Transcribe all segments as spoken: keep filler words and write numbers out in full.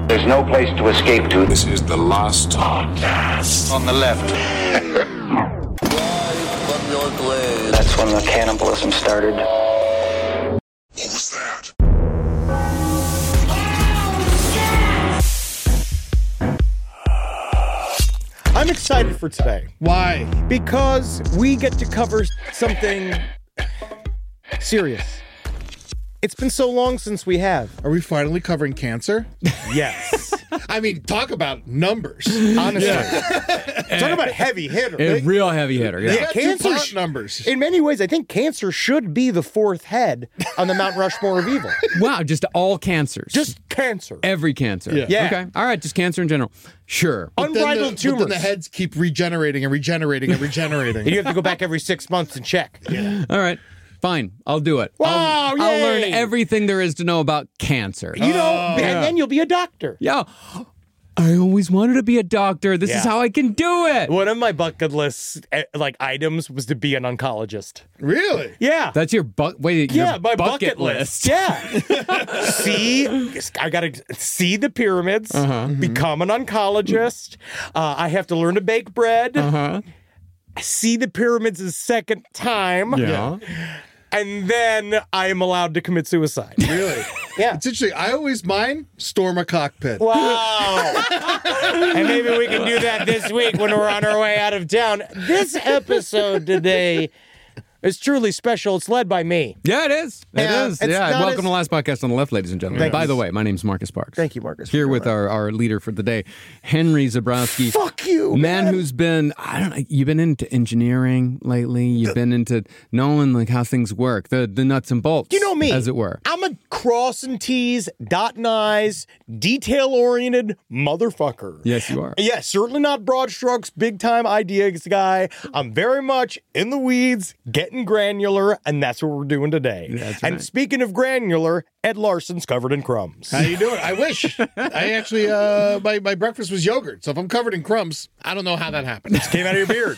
There's no place to escape to. This is the last podcast. On the left. That's when the cannibalism started. What was that? I'm excited for today. Why? Because we get to cover something serious. It's been so long since we have. Are we finally covering cancer? Yes. I mean, talk about numbers. Honestly. Talk about heavy hitter. A real heavy hitter, yeah. Yeah, cancer DuPont sh- numbers. In many ways, I think cancer should be the fourth head on the Mount Rushmore of evil. Wow, just all cancers. Just cancer. every cancer. Yeah. Yeah. Okay. All right, just cancer in general. Sure. But then the- Unbridled But tumors. then the heads keep regenerating and regenerating and regenerating. You have to go back every six months and check. All right. Fine. I'll do it. Wow, I'll, I'll learn yay. everything there is to know about cancer. You know, and then you'll be a doctor. Yeah. I always wanted to be a doctor. This Yeah. is how I can do it. One of my bucket list eh, like items was to be an oncologist. Really? Yeah. That's your bu- wait, Yeah, your my bucket, bucket, list. Yeah. see, I got to see the pyramids, Uh-huh. become an oncologist. Uh, I have to learn to bake bread. Uh-huh. See the pyramids a second time. Yeah. And then I am allowed to commit suicide. Really? Yeah. It's interesting. I always mine storm a cockpit. Wow. And maybe we can do that this week when we're on our way out of town. This episode today is truly special. It's led by me. Yeah, it is. It Yeah, is. it's Yeah. not Welcome as- to Last Podcast on the Left, ladies and gentlemen. Thank By you. the way, my name's Marcus Sparks. Thank you, Marcus. Here with our, our leader for the day, Henry Zabrowski. Fuck you, man, man. who's been I don't know. You've been into engineering lately. You've been into knowing like how things work, the the nuts and bolts. You know me. as it were. I'm a cross and T's, dot and I's, detail-oriented motherfucker. Yes, you are. Yeah, certainly not broad strokes, big-time ideas guy. I'm very much in the weeds, getting granular, and that's what we're doing today. That's and right. speaking of granular, Ed Larson's covered in crumbs. How you doing? I wish. I actually, uh, my, my breakfast was yogurt. So if I'm covered in crumbs, I don't know how that happened. Came out of your beard.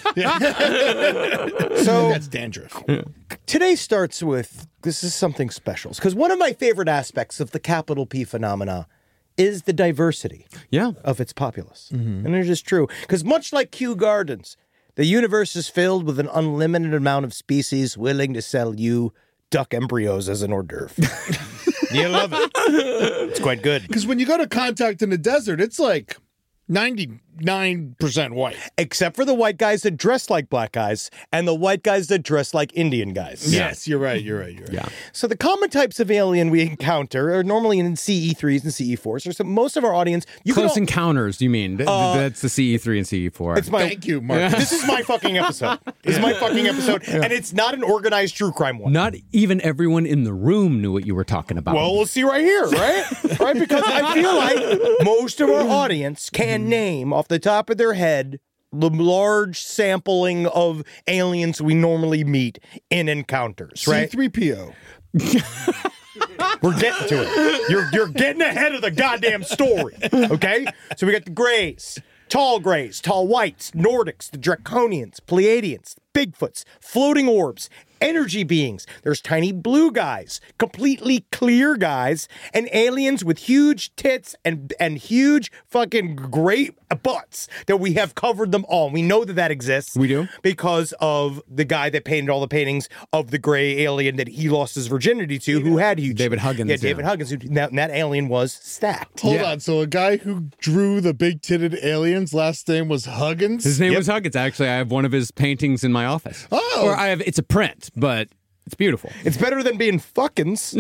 So That's dandruff. today starts with, this is something special, because one of my favorite aspects of the capital P phenomena is the diversity Yeah. of its populace. And it is true. Because much like Kew Gardens, the universe is filled with an unlimited amount of species willing to sell you duck embryos as an hors d'oeuvre. You love it. It's quite good. Because when you go to contact in the desert, it's like ninety-nine percent white. Except for the white guys that dress like black guys and the white guys that dress like Indian guys. Yes, you're right. You're right. You're right. Yeah. So the common types of alien we encounter are normally in C E threes and C E fours. Or so most of our audience, you Close can all, encounters, you mean? Th- That's the C E three and C E four. it's my, Thank you, Mark. This is my fucking episode. This is my fucking episode, and it's not an organized true crime one. Not even everyone in the room knew what you were talking about. Well, we'll see right here, right? Right? Because I feel like most of our audience can name off the top of their head the large sampling of aliens we normally meet in encounters, right? C three P O. We're getting to it. You're you're getting ahead of the goddamn story. Okay? So we got the Greys, tall Greys, tall Whites, Nordics, the Draconians, Pleiadians, Bigfoots, floating orbs, energy beings. There's tiny blue guys, completely clear guys, and aliens with huge tits and and huge fucking great butts that we have covered them all. We know that that exists. We do? Because of the guy that painted all the paintings of the gray alien that he lost his virginity to, who had huge... David Huggins, Yeah, David yeah. Huggins. Who, that, and that alien was stacked. Hold Yeah. on. So a guy who drew the big-titted aliens, last name was Huggins? His name Yep. was Huggins. Actually, I have one of his paintings in my office. Oh. Or I have, it's a print, but it's beautiful. It's better than being fuckins.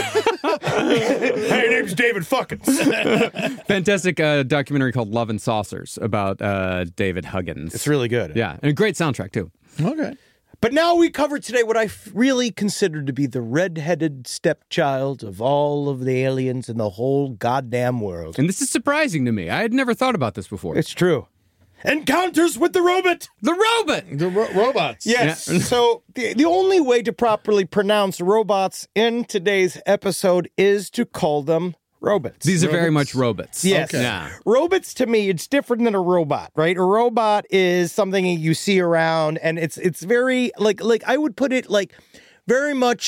Hey, name's David Fuckins. Fantastic uh, documentary called Love and Saucers about uh, David Huggins. It's really good. Yeah, and a great soundtrack, too. Okay. But now we cover today what I f- really consider to be the red-headed stepchild of all of the aliens in the whole goddamn world. And this is surprising to me. I had never thought about this before. It's true. Encounters with the robot. the robot! The ro- robots. Yes. Yeah. So the, the only way to properly pronounce robots in today's episode is to call them robots. These are very Robots? much robots. Yes. Okay. Yeah. Robots to me, it's different than a robot, right? A robot is something you see around, and it's it's very like like I would put it like very much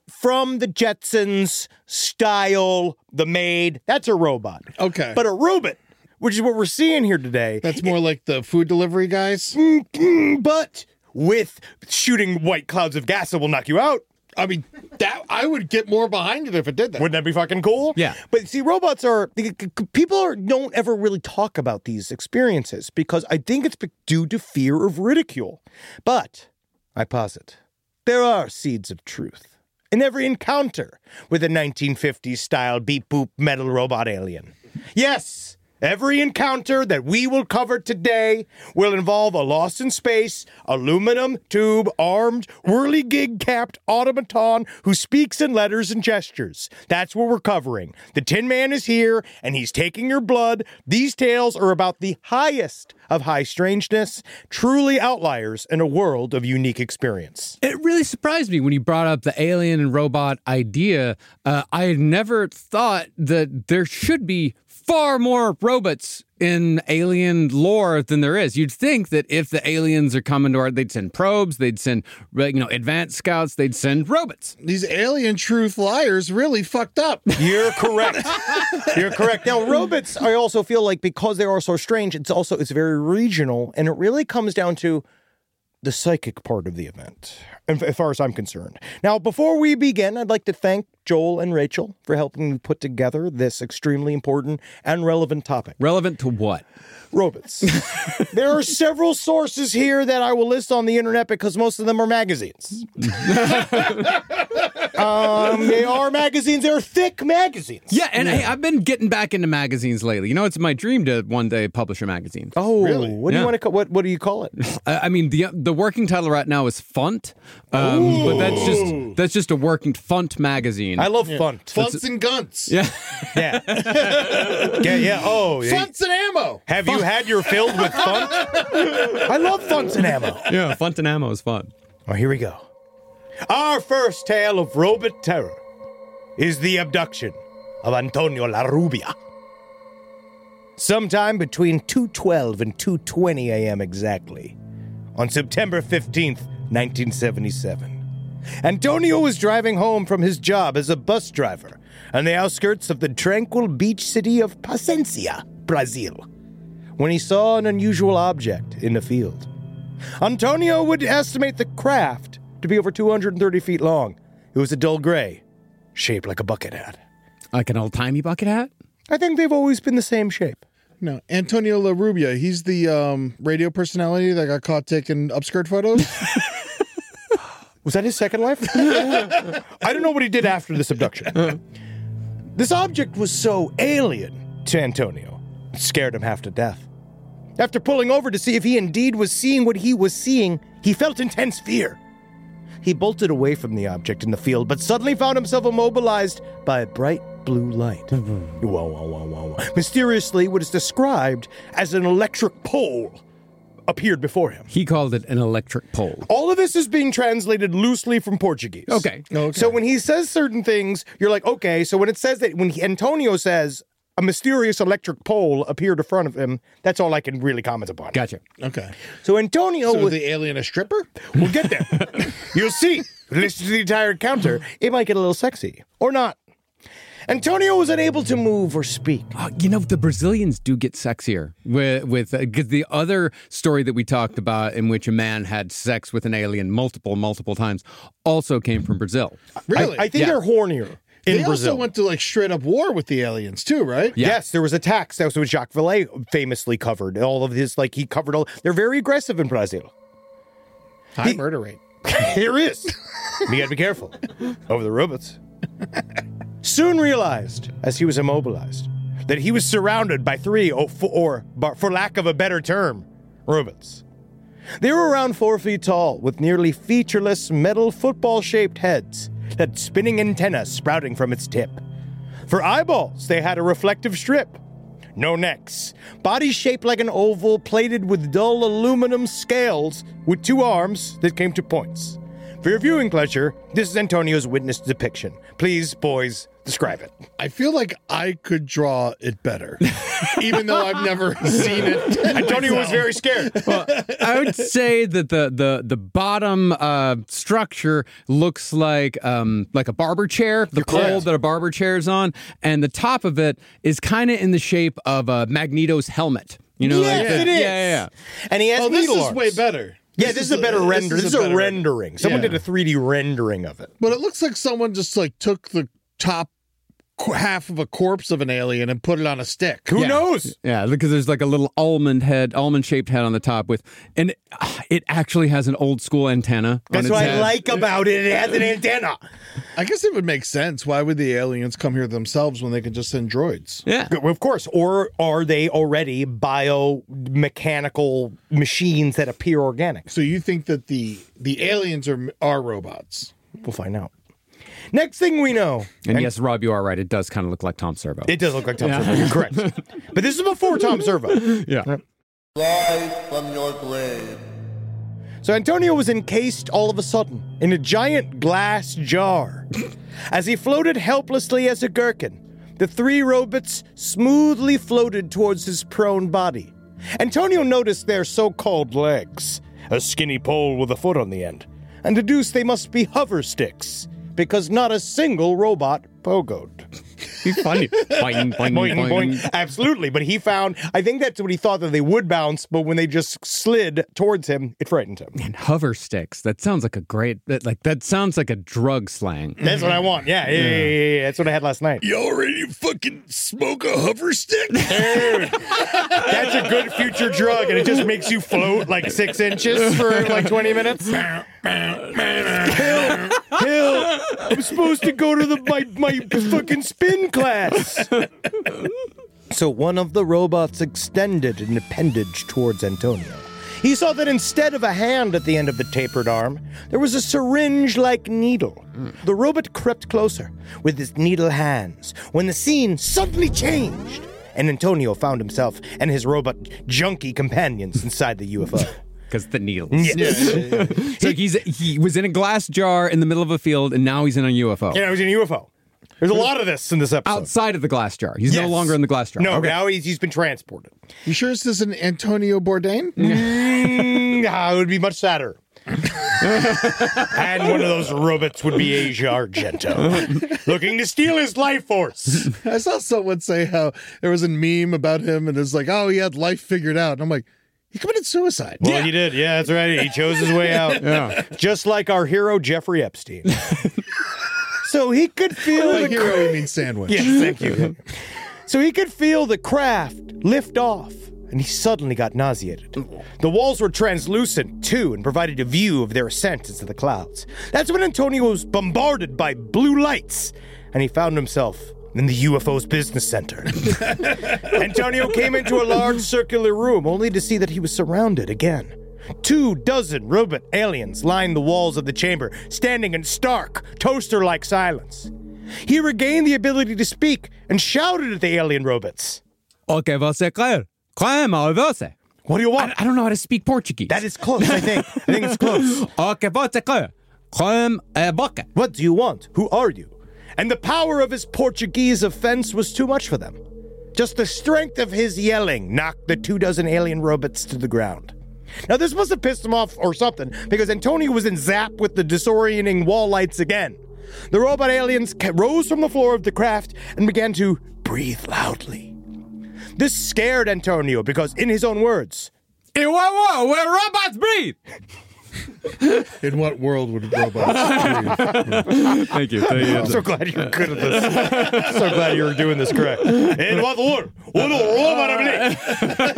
from the Jetsons style, the maid. That's a robot. Okay. But a robot, which is what we're seeing here today. That's more like the food delivery guys. But with shooting white clouds of gas that will knock you out. I mean, that I would get more behind it if it did that. Wouldn't that be fucking cool? Yeah. But see, robots are, people are, don't ever really talk about these experiences because I think it's due to fear of ridicule. But I posit, there are seeds of truth in every encounter with a nineteen fifties style beep boop metal robot alien. Yes. Every encounter that we will cover today will involve a lost in space, aluminum tube armed, whirligig capped automaton who speaks in letters and gestures. That's what we're covering. The Tin Man is here, and he's taking your blood. These tales are about the highest of high strangeness, truly outliers in a world of unique experience. It really surprised me when you brought up the alien and robot idea. Uh, I had never thought that there should be far more robots in alien lore than there is. You'd think that if the aliens are coming to Earth, they'd send probes, they'd send, you know, advanced scouts, they'd send robots. These alien truth liars really fucked up. You're correct. You're correct. Now, robots, I also feel like because they are so strange, it's also, it's very regional, and it really comes down to the psychic part of the event, as far as I'm concerned. Now, before we begin, I'd like to thank Joel and Rachel for helping me put together this extremely important and relevant topic. Relevant to what? Robots. There are several sources here that I will list on the internet because most of them are magazines. um, they are magazines. They're thick magazines. Yeah, and hey, I've been getting back into magazines lately. You know, it's my dream to one day publish a magazine. Oh, Really? what do Yeah. you want to call, what, what do you call it? I I mean, the the working title right now is Funt, um, but that's just that's just a working Funt magazine. I love Funt. Funts and gunts. yeah. Yeah. yeah, yeah. Oh, yeah. Funts and ammo. Have you had your filled with Funt? I love Funts and ammo. Yeah, Funt and ammo is fun. Oh, here we go. Our first tale of robot terror is the abduction of Antonio La Rubia. Sometime between two twelve and two twenty a.m. exactly, on September fifteenth, nineteen seventy-seven, Antonio was driving home from his job as a bus driver on the outskirts of the tranquil beach city of Pacencia, Brazil, when he saw an unusual object in the field. Antonio would estimate the craft to be over two hundred thirty feet long. It was a dull gray, shaped like a bucket hat. Like an old-timey bucket hat? I think they've always been the same shape. No, Antonio La Rubia. He's the um, radio personality that got caught taking upskirt photos. Was that his second life? I don't know what he did after this abduction. This object was so alien to Antonio, it scared him half to death. After pulling over to see if he indeed was seeing what he was seeing, he felt intense fear. He bolted away from the object in the field, but suddenly found himself immobilized by a bright blue light. Whoa, whoa, whoa, whoa, whoa. Mysteriously, what is described as an electric pole appeared before him. He called it an electric pole. All of this is being translated loosely from Portuguese. Okay. Okay. So when he says certain things, you're like, okay. So when it says that, when he, Antonio says a mysterious electric pole appeared in front of him, that's all I can really comment upon. Gotcha. Okay. So Antonio, So was, the alien a stripper? we'll get there. You'll see. Listen to the entire encounter. It might get a little sexy or not. Antonio was unable to move or speak. Uh, you know, the Brazilians do get sexier with with uh, 'cause the other story that we talked about, in which a man had sex with an alien multiple, multiple times, also came from Brazil. Really? I, I think Yeah. they're hornier in they Brazil. also went to like straight up war with the aliens too, right? Yeah. Yes, there was attacks. That was what Jacques Vallée famously covered. All of his, like, he covered all. They're very aggressive in Brazil. High He- murder rate. There is. You gotta be careful over the robots. Soon realized, as he was immobilized, that he was surrounded by three, or, or for lack of a better term, robots. They were around four feet tall, with nearly featureless metal football-shaped heads that had spinning antennas sprouting from its tip. For eyeballs, they had a reflective strip. No necks. Bodies shaped like an oval, plated with dull aluminum scales, with two arms that came to points. For your viewing pleasure, this is Antonio's witness depiction. Please, boys, describe it. I feel like I could draw it better, even though I've never seen it. Antonio was very scared. Well, I would say that the the the bottom uh, structure looks like um, like a barber chair, the pole correct. that a barber chair is on, and the top of it is kind of in the shape of uh, Magneto's helmet. You know, Yes, like the, it is. yeah, yeah, yeah. And he has Oh, this needle is arms. way better. Yeah, this, is, a better render. This is a, better rendering. Someone Yeah. did a three D rendering of it. But it looks like someone just like took the top qu- half of a corpse of an alien and put it on a stick. Who Yeah. knows? Yeah, because there's like a little almond head, almond shaped head on the top with, and uh, it actually has an old school antenna. That's on its what head. I like about it. It has an antenna. I guess it would make sense. Why would the aliens come here themselves when they could just send droids? Yeah. Of course. Or are they already biomechanical machines that appear organic? So you think that the the aliens are are robots? We'll find out. Next thing we know. And, yes, Rob, you are right. It does kind of look like Tom Servo. It does look like Tom Servo. You're correct. But this is before Tom Servo. yeah. Rise from your grave. So Antonio was encased all of a sudden in a giant glass jar. As he floated helplessly as a gherkin, the three robots smoothly floated towards his prone body. Antonio noticed their so-called legs, a skinny pole with a foot on the end, and deduced they must be hover sticks, because not a single robot pogoed. He's funny. boing, boing, Boing, boing. boing. Absolutely. But he found, I think that's what he thought, that they would bounce, but when they just slid towards him, it frightened him. And hover sticks. That sounds like a great, that, like, that sounds like a drug slang. That's what I want. Yeah, yeah, yeah, yeah, yeah. That's what I had last night. You already fucking smoke a hover stick? Dude, that's a good future drug, and it just makes you float like six inches for like twenty minutes. Hill, Hill, I'm supposed to go to the my, my fucking spin class. So one of the robots extended an appendage towards Antonio. He saw that instead of a hand at the end of the tapered arm, there was a syringe-like needle. The robot crept closer with his needle hands when the scene suddenly changed, and Antonio found himself and his robot junkie companions inside the U F O. Because the needles. Yes. So he's he was in a glass jar in the middle of a field, and now he's in a U F O. Yeah, I was in a U F O. There's a lot of this in this episode. Outside of the glass jar. He's no Yes. longer in the glass jar. No, Okay. now he's, he's been transported. You sure this is an Antonio Bourdain? Mm, ah, it would be much sadder. And one of those robots would be Asia Argento, looking to steal his life force. I saw someone say how there was a meme about him and it's like, oh, he had life figured out. And I'm like, he committed suicide. Well, he did. Yeah, that's right. He chose his way out. Yeah. Just like our hero, Jeffrey Epstein. So he could feel By the hero, he means sandwich. Yes, thank you. So he could feel the craft lift off, and he suddenly got nauseated. The walls were translucent, too, and provided a view of their ascent into the clouds. That's when Antonio was bombarded by blue lights, and he found himself in the U F O's business center. Antonio came into a large circular room, only to see that he was surrounded again. Two dozen robot aliens lined the walls of the chamber, standing in stark, toaster-like silence. He regained the ability to speak and shouted at the alien robots. O que você quer? Como você? What do you want? I, I don't know how to speak Portuguese. That is close, I think. I think it's close. O que você quer? Como é boca? What do you want? Who are you? And the power of his Portuguese offense was too much for them. Just the strength of his yelling knocked the two dozen alien robots to the ground. Now, this must have pissed him off or something, because Antonio was in zap with the disorienting wall lights again. The robot aliens ca- rose from the floor of the craft and began to breathe loudly. This scared Antonio because, in his own words, In what world where robots breathe? In what world would robots breathe? Thank you. Thank you. I'm so glad you're good at this. So glad you were doing this correct. In what world would a robot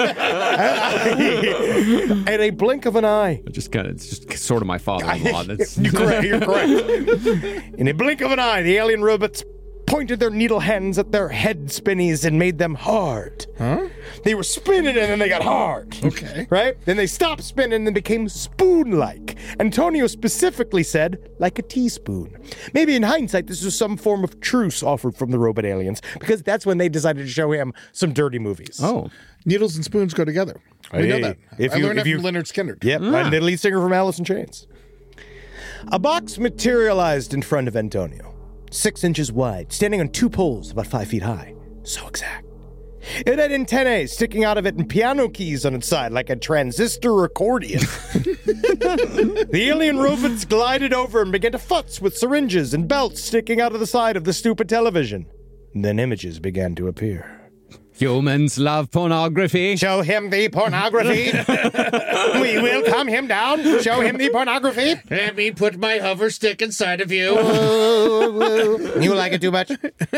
breathe? At a blink of an eye. Just kind of, it's just sort of my father-in-law. That's You're correct. You're correct. In a blink of an eye, the alien robots pointed their needle hands at their head spinnies and made them hard. Huh? They were spinning and then they got hard. Okay. Right? Then they stopped spinning and became spoon-like. Antonio specifically said, like a teaspoon. Maybe in hindsight, this was some form of truce offered from the robot aliens, because that's when they decided to show him some dirty movies. Oh. Needles and spoons go together. We know Hey, that. if I you- learned if that you- from Leonard Skinner. Yep, and the lead singer from Alice in Chains. A box materialized in front of Antonio, six inches wide, standing on two poles about five feet high. So exact. It had antennae sticking out of it and piano keys on its side like a transistor accordion. The alien robots glided over and began to futz with syringes and belts sticking out of the side of the stupid television. And then images began to appear. Humans love pornography. Show him the pornography. We will calm him down. Show him the pornography. Let me put my hover stick inside of you. You like it too much?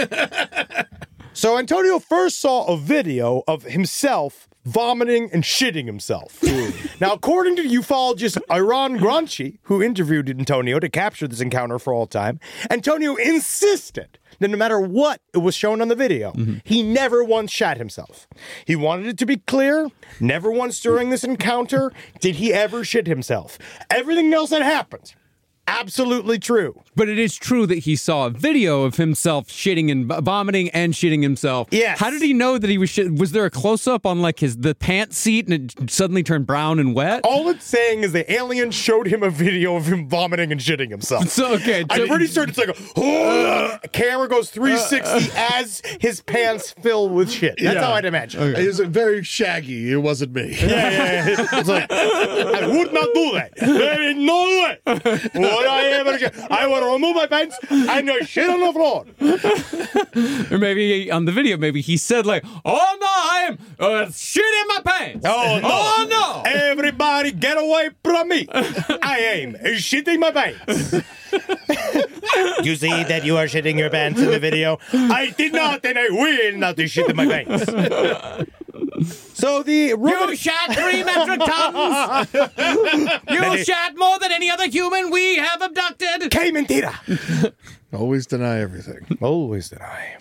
So Antonio first saw a video of himself vomiting and shitting himself. Now, according to ufologist Iran Granchi, who interviewed Antonio to capture this encounter for all time, Antonio insisted that no matter what it was shown on the video, mm-hmm. he never once shat himself. He wanted it to be clear, never once during this encounter did he ever shit himself. Everything else that happened, absolutely true. But it is true that he saw a video of himself shitting and v- vomiting and shitting himself. Yes. How did he know that he was shit? Was there a close-up on like his the pants seat and it suddenly turned brown and wet? All it's saying is the alien showed him a video of him vomiting and shitting himself. So, okay. So, I'm pretty sure it's like a oh, camera goes three sixty as his pants fill with shit. That's Yeah. how I'd imagine. Okay. It was very shaggy. It wasn't me. Yeah, yeah, yeah. It's like, I would not do that. There is no way. Would I ever get, I want to remove my pants and no shit on the floor. Or maybe on the video, maybe he said like, "Oh no, I am uh, shit in my pants." Oh no. Oh no! Everybody get away from me. I am shitting my pants. You see that you are shitting your pants in the video? I did not and I will not shit in my pants. So the robot... You shot three metric tons. You shot more than any other human we have abducted. Que mentira. Always deny everything. Always deny.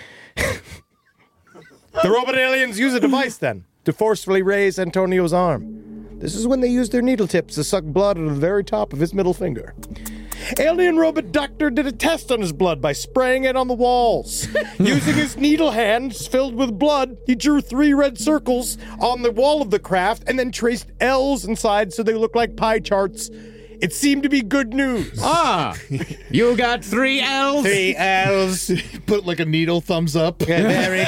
The robot aliens use a device then to forcefully raise Antonio's arm. This is when they use their needle tips to suck blood out of the very top of his middle finger. Alien robot doctor did a test on his blood by spraying it on the walls. Using his needle hands filled with blood, he drew three red circles on the wall of the craft and then traced L's inside so they look like pie charts. It seemed to be good news. Ah, you got three L's? Three L's. Put like a needle thumbs up. Very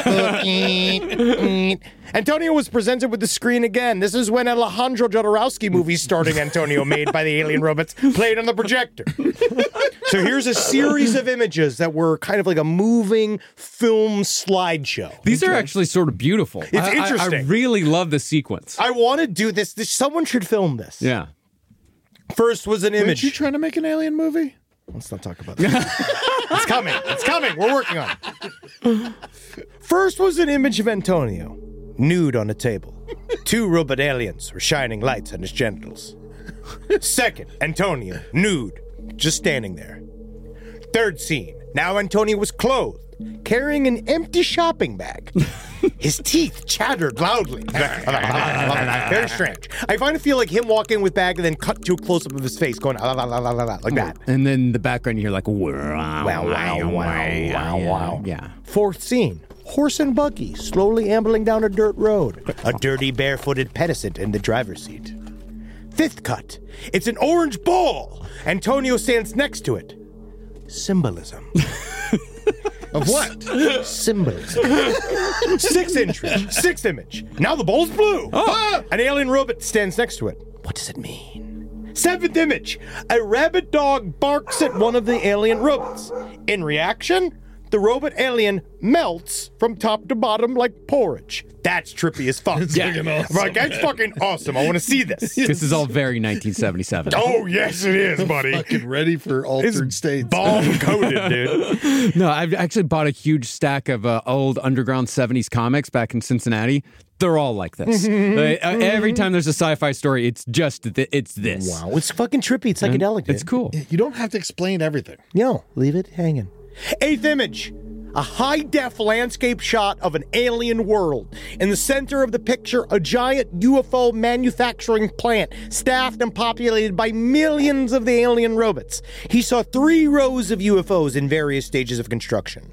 good. Antonio was presented with the screen again. This is when Alejandro Jodorowsky movie starring Antonio, made by the alien robots, played on the projector. So here's a series of images that were kind of like a moving film slideshow. These are actually sort of beautiful. It's I, interesting. I, I really love the sequence. I want to do this. this. Someone should film this. Yeah. First was an Aren't image. you trying to make an alien movie? Let's not talk about that. It's coming. It's coming. We're working on it. First was an image of Antonio, nude on a table. Two robot aliens were shining lights on his genitals. Second, Antonio, nude, just standing there. Third scene, now Antonio was clothed, carrying an empty shopping bag. His teeth chattered loudly. Very strange. I find it feel like him walking with bag and then cut to a close-up of his face going la, la, la, la, la, la, like that. And then in the background, you hear like, wow, Wow, wow, wow, wow, wow. Yeah. Fourth scene, horse and buggy slowly ambling down a dirt road. A dirty, barefooted pedicent in the driver's seat. Fifth cut, it's an orange ball. Antonio stands next to it. Symbolism. Of what? Symbolism. Sixth image. Sixth image. Now the ball's blue. Ah! An alien robot stands next to it. What does it mean? Seventh image. A rabid dog barks at one of the alien robots. In reaction, the robot alien melts from top to bottom like porridge. That's trippy as fuck. It's fucking awesome. Right, that's fucking awesome. I want to see this. This is all very nineteen seventy-seven. Oh, yes, it is, buddy. Fucking ready for altered states. Bomb coated, dude. No, I've actually bought a huge stack of uh, old underground seventies comics back in Cincinnati. They're all like this. uh, every time there's a sci-fi story, it's just th- it's this. Wow, it's fucking trippy. It's psychedelic. It's cool. You don't have to explain everything. No, leave it hanging. Eighth image. A high-def landscape shot of an alien world. In the center of the picture, a giant U F O manufacturing plant, staffed and populated by millions of the alien robots. He saw three rows of U F Os in various stages of construction.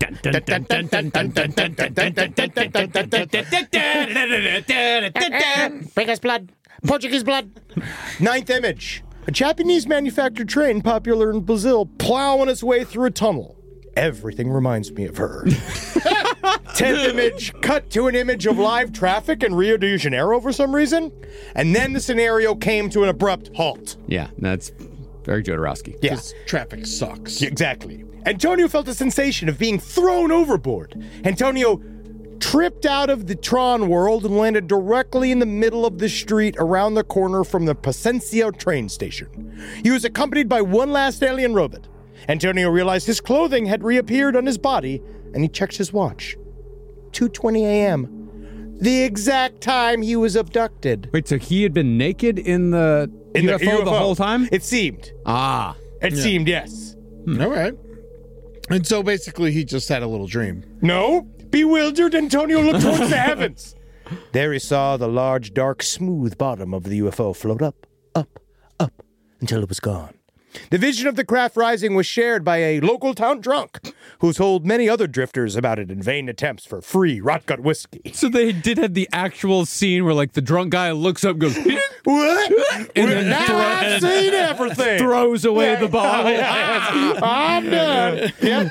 Vegas blood. Portuguese blood. Ninth image. A Japanese-manufactured train popular in Brazil plowing its way through a tunnel. Everything reminds me of her. Tenth image, cut to an image of live traffic in Rio de Janeiro for some reason, and then the scenario came to an abrupt halt. Yeah, that's very Jodorowsky. Yeah, Traffic sucks. exactly. Antonio felt a sensation of being thrown overboard. Antonio tripped out of the Tron world and landed directly in the middle of the street around the corner from the Pasencio train station. He was accompanied by one last alien robot. Antonio realized his clothing had reappeared on his body, and he checked his watch. two twenty a.m. The exact time he was abducted. Wait, so he had been naked in the In U F O the, U F O whole time? It seemed. Ah. It seemed, yes. All right. And so basically, he just had a little dream. No. Bewildered, Antonio looked towards the heavens. There he saw the large, dark, smooth bottom of the U F O float up, up, up, until it was gone. The vision of the craft rising was shared by a local town drunk who told many other drifters about it in vain attempts for free rot-gut whiskey. So they did have the actual scene where, like, the drunk guy looks up and goes, What? And then now throw- I've seen everything. throws away the bottle. I'm done. Yep.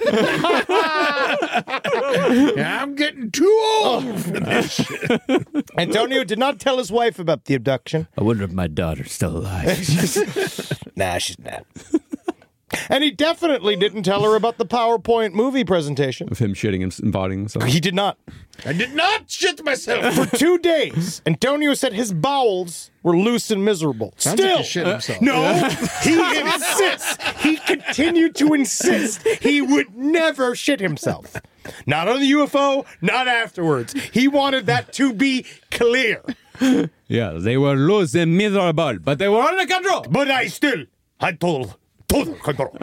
I'm getting too old for this shit. Antonio did not tell his wife about the abduction. I wonder if my daughter's still alive. Nah, she's not. And he definitely didn't tell her about the PowerPoint movie presentation. Of him shitting and embodying himself. He did not. I did not shit myself. For two days, Antonio said his bowels were loose and miserable. Sounds like Still, he shit himself. no, he insists. He continued to insist he would never shit himself. Not on the U F O, not afterwards. He wanted that to be clear. Yeah, they were loose and miserable, but they were under control. But I still had total, total control.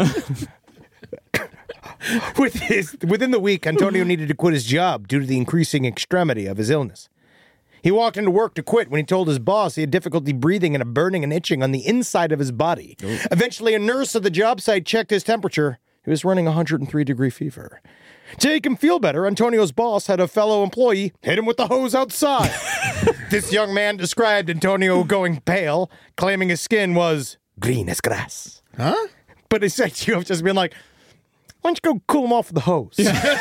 With his, within the week, Antonio needed to quit his job due to the increasing extremity of his illness. He walked into work to quit when he told his boss he had difficulty breathing and a burning and itching on the inside of his body. Ooh. Eventually, a nurse at the job site checked his temperature. He was running one hundred three degree fever. To make him feel better, Antonio's boss had a fellow employee hit him with the hose outside. This young man described Antonio going pale, claiming his skin was green as grass. Huh? But he said you have just been like, why don't you go cool him off with the hose?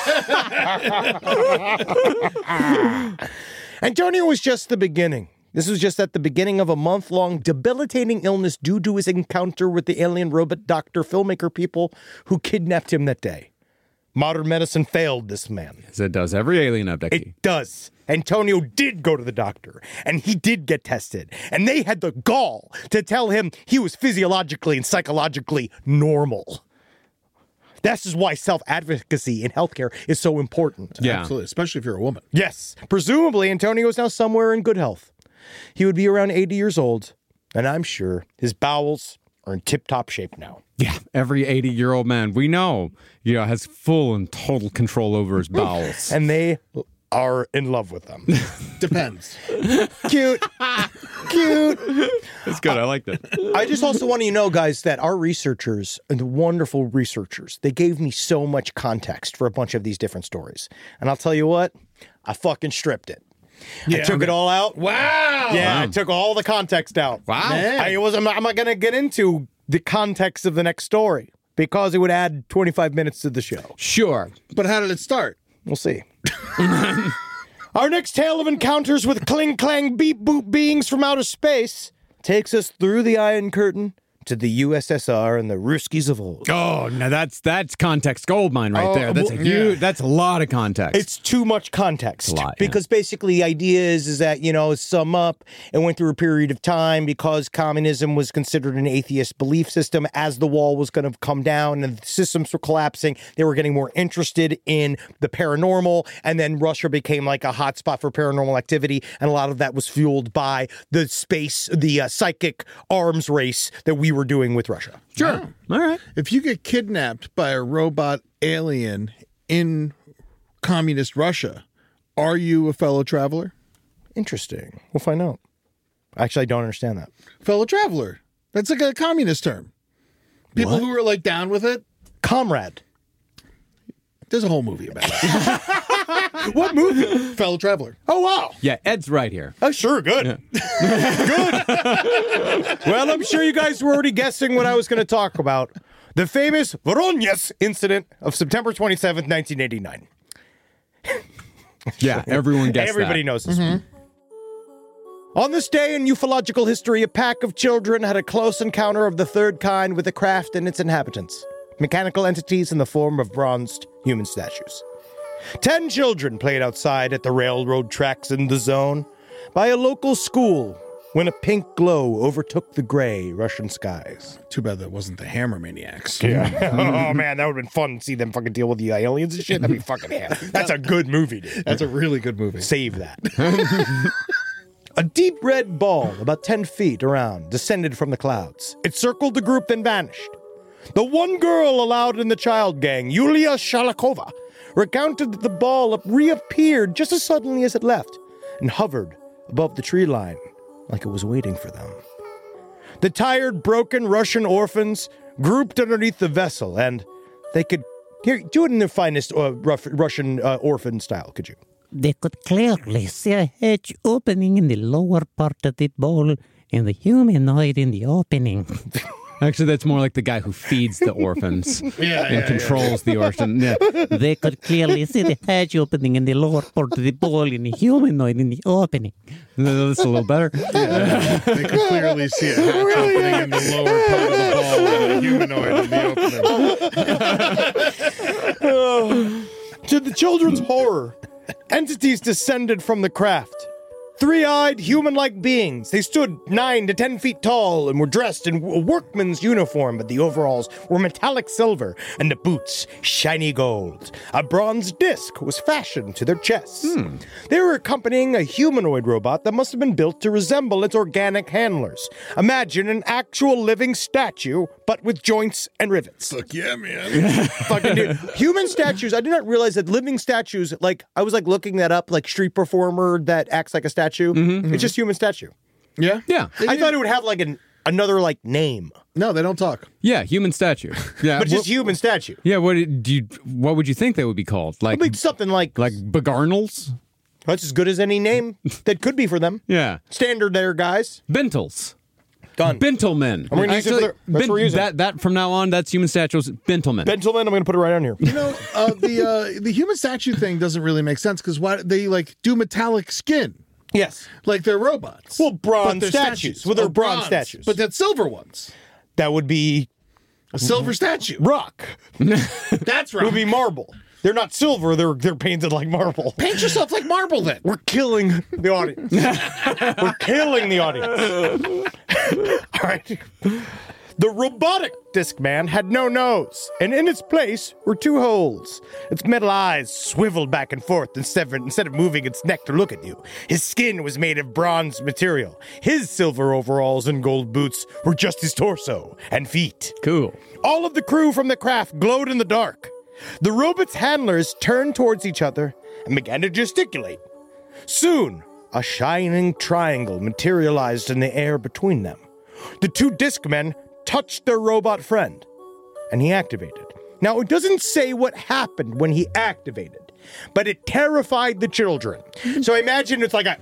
Antonio was just the beginning. This was just at the beginning of a month-long debilitating illness due to his encounter with the alien robot doctor filmmaker people who kidnapped him that day. Modern medicine failed this man. As it does every alien abductee. It does. Antonio did go to the doctor, and he did get tested, and they had the gall to tell him he was physiologically and psychologically normal. This is why self-advocacy in healthcare is so important. Yeah. Absolutely, especially if you're a woman. Yes. Presumably, Antonio is now somewhere in good health. He would be around eighty years old, and I'm sure his bowels are in tip-top shape now. Yeah, every eighty-year-old man we know, you know, has full and total control over his bowels. And they are in love with them. Depends. Cute. Cute. That's good. I liked it. I just also want you to know, guys, that our researchers, and the wonderful researchers, they gave me so much context for a bunch of these different stories. And I'll tell you what, I fucking stripped it. Yeah, I took okay. it all out. Wow. Yeah, Wow. I took all the context out. Wow. Man. I wasn't. I'm not going to get into the context of the next story because it would add twenty-five minutes to the show. Sure. But how did it start? We'll see. Our next tale of encounters with cling clang beep boop beings from outer space takes us through the Iron Curtain to the U S S R and the Ruskies of old. Oh, now that's that's context gold mine right Oh, there. That's a well, huge. yeah. That's a lot of context. It's too much context. A lot, yeah. Because basically the idea is, is that, you know, sum up, it went through a period of time because communism was considered an atheist belief system. As the wall was going to come down and the systems were collapsing, they were getting more interested in the paranormal. And then Russia became like a hotspot for paranormal activity. And a lot of that was fueled by the space, the uh, psychic arms race that we were doing with Russia. sure. All right. If you get kidnapped by a robot alien in communist Russia, are you a fellow traveler? Interesting. We'll find out. Actually, I don't understand that. Fellow traveler. That's like a communist term. People What? who are like down with it. Comrade. There's a whole movie about it. What movie? Fellow Traveler. Oh, wow. Yeah, Ed's right here. Oh, sure, good. Good. Well, I'm sure you guys were already guessing what I was going to talk about. The famous Voronezh incident of September twenty-seventh, nineteen eighty-nine. Yeah, everyone gets Everybody that. knows this one. On this day in ufological history, a pack of children had a close encounter of the third kind with the craft and its inhabitants, mechanical entities in the form of bronzed human statues. Ten children played outside at the railroad tracks in the zone by a local school when a pink glow overtook the gray Russian skies. Too bad that wasn't the Hammer Maniacs. Yeah. Oh, man, that would have been fun to see them fucking deal with the aliens and shit. That'd be fucking ham. That's a good movie, dude. That's a really good movie. Save that. A deep red ball, about ten feet around, descended from the clouds. It circled the group, then vanished. The one girl allowed in the child gang, Yulia Shalakova, recounted that the ball reappeared just as suddenly as it left and hovered above the tree line like it was waiting for them. The tired, broken Russian orphans grouped underneath the vessel, and they could... Here, do it in the finest uh, rough, Russian uh, orphan style, could you? They could clearly see a hedge opening in the lower part of the bowl and the humanoid in the opening. Actually, that's more like the guy who feeds the orphans Yeah, and yeah, controls the orphan. Yeah. They could clearly see the hedge opening in the lower part of the bowl and the humanoid in the opening. That's a little better. Yeah. They could clearly see a hatch opening in the lower part of the ball and a humanoid in the opening. To the children's horror, entities descended from the craft. Three-eyed, human-like beings. They stood nine to ten feet tall and were dressed in a workman's uniform, but the overalls were metallic silver and the boots shiny gold. A bronze disc was fashioned to their chests. Hmm. They were accompanying a humanoid robot that must have been built to resemble its organic handlers. Imagine an actual living statue, but with joints and rivets. Fuck yeah, man. Fucking dude. Human statues, I did not realize that living statues, like, I was like looking that up, like street performer that acts like a statue. Mm-hmm. It's just human statue. Yeah? Yeah. I thought it would have like an another like name. No, they don't talk. Yeah, human statue. Yeah, But just what, human statue. yeah. What do you? What would you think they would be called? Like, I mean, something like, like Begarnals? that's as good as any name that could be for them. Yeah, Standard there, guys. Bentles. Done. Bentlemen. I'm gonna use it for the- that's what we're using. that that from now on, that's human statues. Bentlemen. Bentleman, I'm going to put it right on here. You know, uh, the uh, the human statue thing doesn't really make sense because why they like do metallic skin. Yes. Like they're robots. Well, bronze But they're statues. Well, they're Oh, bronze statues. But that's silver ones. That would be A silver statue. rock. That's It would right. be marble. They're not silver. They're they're painted like marble. Paint yourself like marble then. We're killing the audience. We're killing the audience. All right. The robotic Discman had no nose, and in its place were two holes. Its metal eyes swiveled back and forth instead of, instead of moving its neck to look at you. His skin was made of bronze material. His silver overalls and gold boots were just his torso and feet. Cool. All of the crew from the craft glowed in the dark. The robot's handlers turned towards each other and began to gesticulate. Soon, a shining triangle materialized in the air between them. The two Discmen touched their robot friend, and he activated. Now, it doesn't say what happened when he activated, but it terrified the children. So I imagine it's like a...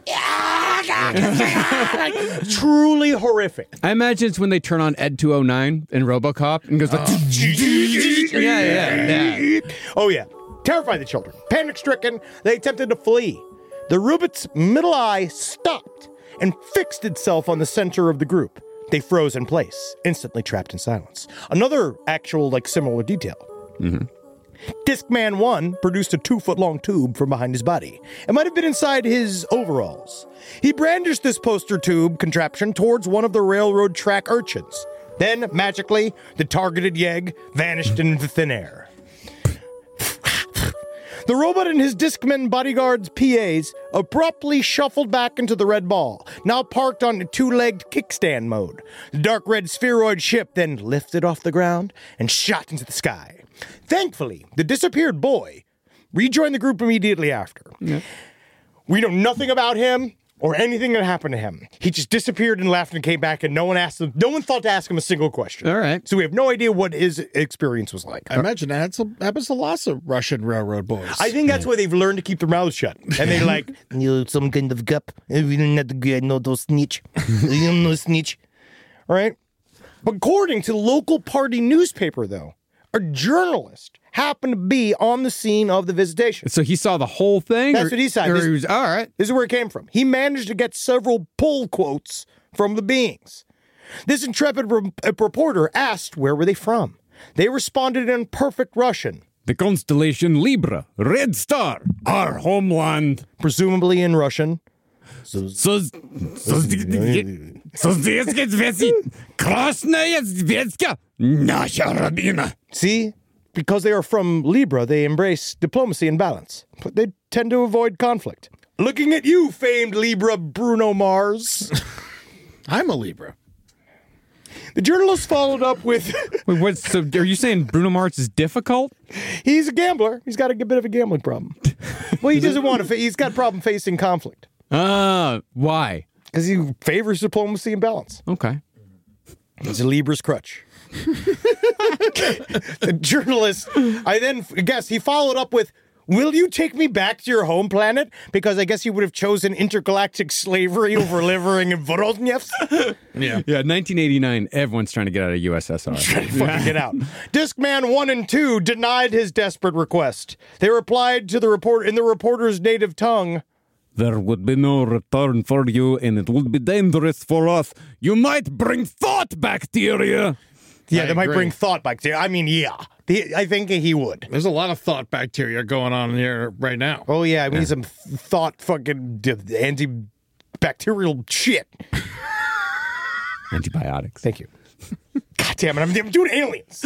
truly horrific. I imagine it's when they turn on Ed two oh nine in RoboCop and goes like, yeah, yeah, yeah. Oh, yeah. Terrified the children. Panic-stricken, they attempted to flee. The robot's middle eye stopped and fixed itself on the center of the group. They froze in place, instantly trapped in silence. Another actual, like, similar detail. Mm-hmm. Discman one produced a two-foot-long tube from behind his body. It might have been inside his overalls. He brandished this poster tube contraption towards one of the railroad track urchins. Then, magically, the targeted yegg vanished into thin air. The robot and his Discman bodyguard's P As abruptly shuffled back into the red ball, now parked on two-legged kickstand mode. The dark red spheroid ship then lifted off the ground and shot into the sky. Thankfully, the disappeared boy rejoined the group immediately after. Yeah. We know nothing about him. or anything that happened to him. He just disappeared and left and came back, and no one asked him. No one thought to ask him a single question. All right. So we have no idea what his experience was like. I imagine that happens to lots of Russian railroad boys. I think that's why they've learned to keep their mouths shut. And they're like, you some kind of gup. We don't have to know those snitch. You don't know snitch. All right? According to the local party newspaper, though, a journalist happened to be on the scene of the visitation. So he saw the whole thing? That's or, what he said. or This- he was, all right. This is where it came from. He managed to get several pull quotes from the beings. This intrepid re- reporter asked where were they from. They responded in perfect Russian, The constellation Libra, Red Star, our homeland. presumably in Russian. So, so, so здесь висит красная звезда, наша родина. See? Because they are from Libra, they embrace diplomacy and balance. But they tend to avoid conflict. Looking at you, famed Libra Bruno Mars. I'm a Libra. The journalist followed up with, Wait, what, so are you saying Bruno Mars is difficult? he's a gambler. He's got a bit of a gambling problem. Well, he doesn't want to, fa- he's got a problem facing conflict. Uh, why? Because he favors diplomacy and balance. Okay. It's a Libra's crutch. The journalist, I then guess he followed up with, will you take me back to your home planet? Because I guess he would have chosen intergalactic slavery over living in Voronezh. Yeah. Yeah, nineteen eighty-nine, everyone's trying to get out of U S S R. Trying to fucking get out. Discman one and two denied his desperate request. They replied to the report in the reporter's native tongue. There would be no return for you, and it would be dangerous for us. You might bring thought bacteria. Yeah, I they might agree. bring thought bacteria. I mean, yeah. The- I think he would. There's a lot of thought bacteria going on here right now. Oh, yeah. I mean, some thought fucking d- antibacterial shit. Antibiotics. Thank you. God damn it. I'm, I'm doing aliens.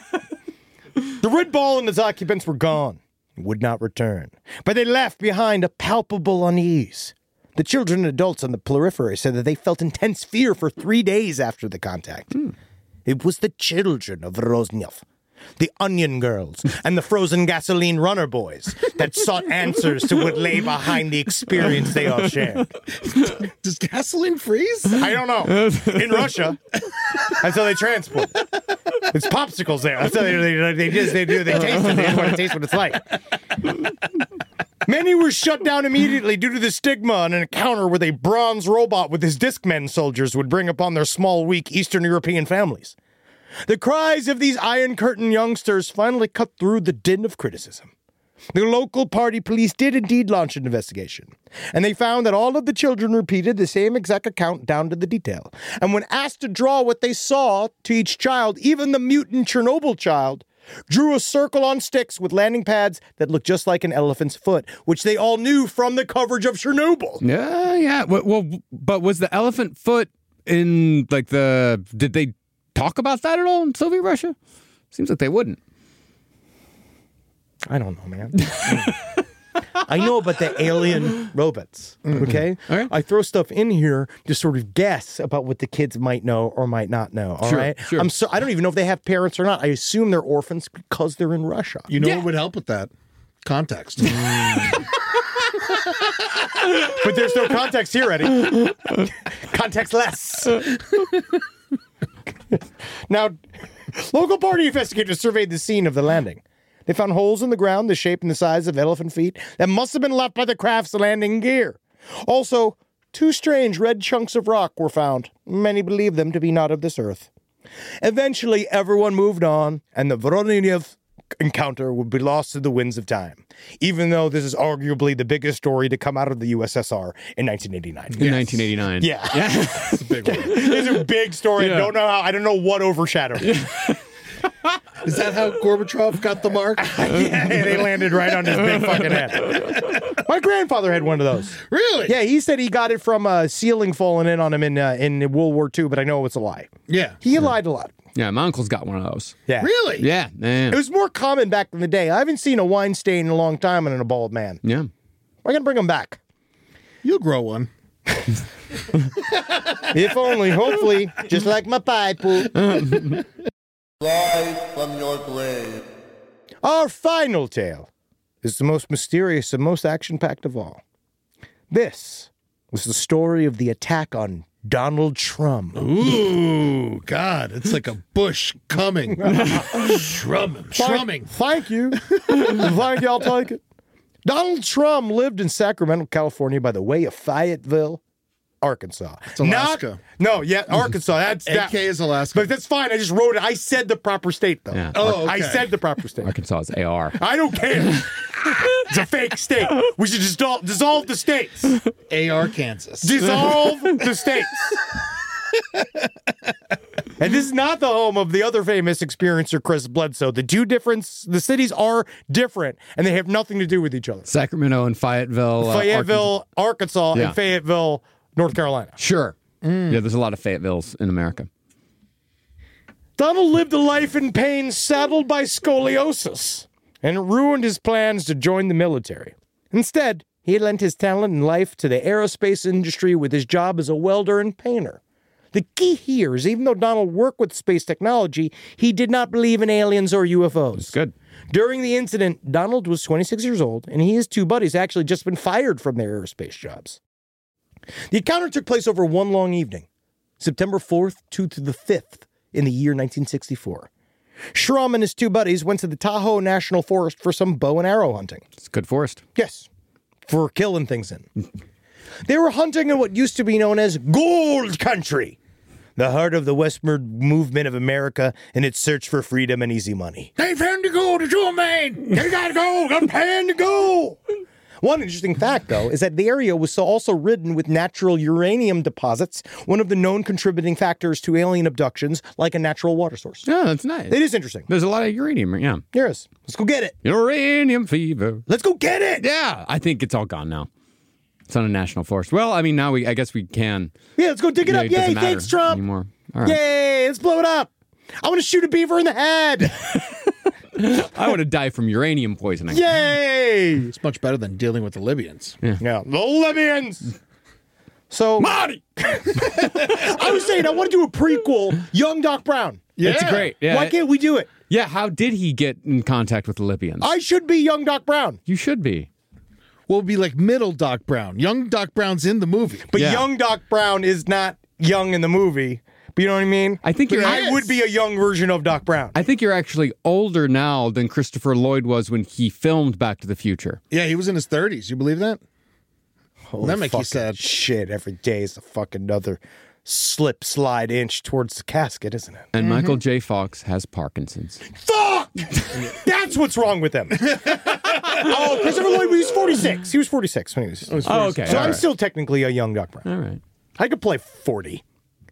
The red ball and its occupants were gone, would not return. But they left behind a palpable unease. The children and adults on the periphery said that they felt intense fear for three days after the contact. It was the children of Rosnev, the onion girls, and the frozen gasoline runner boys that sought answers to what lay behind the experience they all shared. Does gasoline freeze? I don't know. In Russia, that's how they transport. It's popsicles there. That's how they, they, they just they do. They taste it. They just want to taste what it's like. Many were shut down immediately due to the stigma on an encounter with a bronze robot with his Discmen soldiers would bring upon their small, weak Eastern European families. The cries of these Iron Curtain youngsters finally cut through the din of criticism. The local party police did indeed launch an investigation, and they found that all of the children repeated the same exact account down to the detail. And when asked to draw what they saw to each child, even the mutant Chernobyl child drew a circle on sticks with landing pads that looked just like an elephant's foot, which they all knew from the coverage of Chernobyl. Yeah, yeah. Well, well, but was the elephant foot in, like, the... Did they talk about that at all in Soviet Russia? Seems like they wouldn't. I don't know, man. I know about the alien robots, okay? All right. I throw stuff in here to sort of guess about what the kids might know or might not know, all Sure, right? sure. I'm so I don't even know if they have parents or not. I assume they're orphans because they're in Russia. You know Yeah. what would help with that? Context. But there's no context here, Eddie. Context less. Now, local party investigators surveyed the scene of the landing. They found holes in the ground the shape and the size of elephant feet that must have been left by the craft's landing gear. Also, two strange red chunks of rock were found. Many believe them to be not of this earth. Eventually, everyone moved on, and the Voronezh encounter would be lost to the winds of time, even though this is arguably the biggest story to come out of the U S S R in nineteen eighty-nine. In nineteen eighty-nine. Yeah. It's a big one. It's a big story. Yeah. I don't know how. I don't know what overshadowed it. Is that how Gorbachev got the mark? Yeah, they landed right on his big fucking head. My grandfather had one of those. Really? Yeah, he said he got it from a ceiling falling in on him in uh, in World War Two, but I know it's a lie. Yeah. He lied a lot. Yeah, my uncle's got one of those. Yeah. Really? Yeah, man. It was more common back in the day. I haven't seen a wine stain in a long time on a bald man. Yeah. We're going to bring him back. You'll grow one. If only, hopefully, just like my pie pool. Rise from your grave. Our final tale is the most mysterious and most action-packed of all. This was the story of the attack on Donald Trump. Ooh, God, it's like a bush coming. Shrumming, shrumming. Thank you. Thank you, I'll take it. Donald Trump lived in Sacramento, California by the way of Fayetteville, Arkansas. It's Alaska. Not, no, yeah, Arkansas. That's A that. K is Alaska. But that's fine. I just wrote it. I said the proper state, though. Yeah. Oh, I okay. said the proper state. Arkansas is A R. I don't care. It's a fake state. We should just dissolve, dissolve the states. A R Kansas. Dissolve the states. And this is not the home of the other famous experiencer, Chris Bledsoe. The two difference, the cities are different, and they have nothing to do with each other. Sacramento and Fayetteville. uh, Fayetteville, Arkansas, Yeah. and Fayetteville, North Carolina. Sure. Yeah, there's a lot of Fayettevilles in America. Donald lived a life in pain saddled by scoliosis, and it ruined his plans to join the military. Instead, he lent his talent and life to the aerospace industry with his job as a welder and painter. The key here is even though Donald worked with space technology, he did not believe in aliens or U F Os. Good. During the incident, Donald was twenty-six years old, and he and his two buddies had actually just been fired from their aerospace jobs. The encounter took place over one long evening, September fourth to the fifth in the year nineteen sixty-four. Schramm and his two buddies went to the Tahoe National Forest for some bow and arrow hunting. It's good forest. Yes, for killing things in. They were hunting in what used to be known as Gold Country, the heart of the westward movement of America in its search for freedom and easy money. They found the gold, it's all mine. They gotta go, I'm paying to go. One interesting fact, though, is that the area was so also ridden with natural uranium deposits, one of the known contributing factors to alien abductions, like a natural water source. Yeah, that's nice. It is interesting. There's a lot of uranium. Yeah. Here it is. Let's go get it. Uranium fever. Let's go get it. Yeah, I think it's all gone now. It's on a national forest. Well, I mean, now we, I guess we can. Yeah, let's go dig it Yeah, up. it doesn't Yay, matter thanks, Trump. anymore. All right. Yay, let's blow it up. I want to shoot a beaver in the head. I want to die from uranium poisoning. Yay. It's much better than dealing with the Libyans. Yeah, the Libyans. So, Marty! I was saying, I want to do a prequel, Young Doc Brown. It's great. Yeah. Why can't we do it? Yeah, how did he get in contact with the Libyans? I should be Young Doc Brown. You should be. We'll be like middle Doc Brown. Young Doc Brown's in the movie. But Yeah. young Doc Brown is not young in the movie. But you know what I mean? I think you're. I would be a young version of Doc Brown. I think you're actually older now than Christopher Lloyd was when he filmed Back to the Future. Yeah, he was in his thirties. You believe that? Holy that make you fucking sad. Shit, every day is a fucking another slip, slide inch towards the casket, isn't it? And Michael J. Fox has Parkinson's. Fuck! That's what's wrong with him. Oh, Christopher Lloyd was forty-six. He was forty-six when he was. Oh, okay. So all I'm right. still technically a young Doc Brown. All right. I could play forty.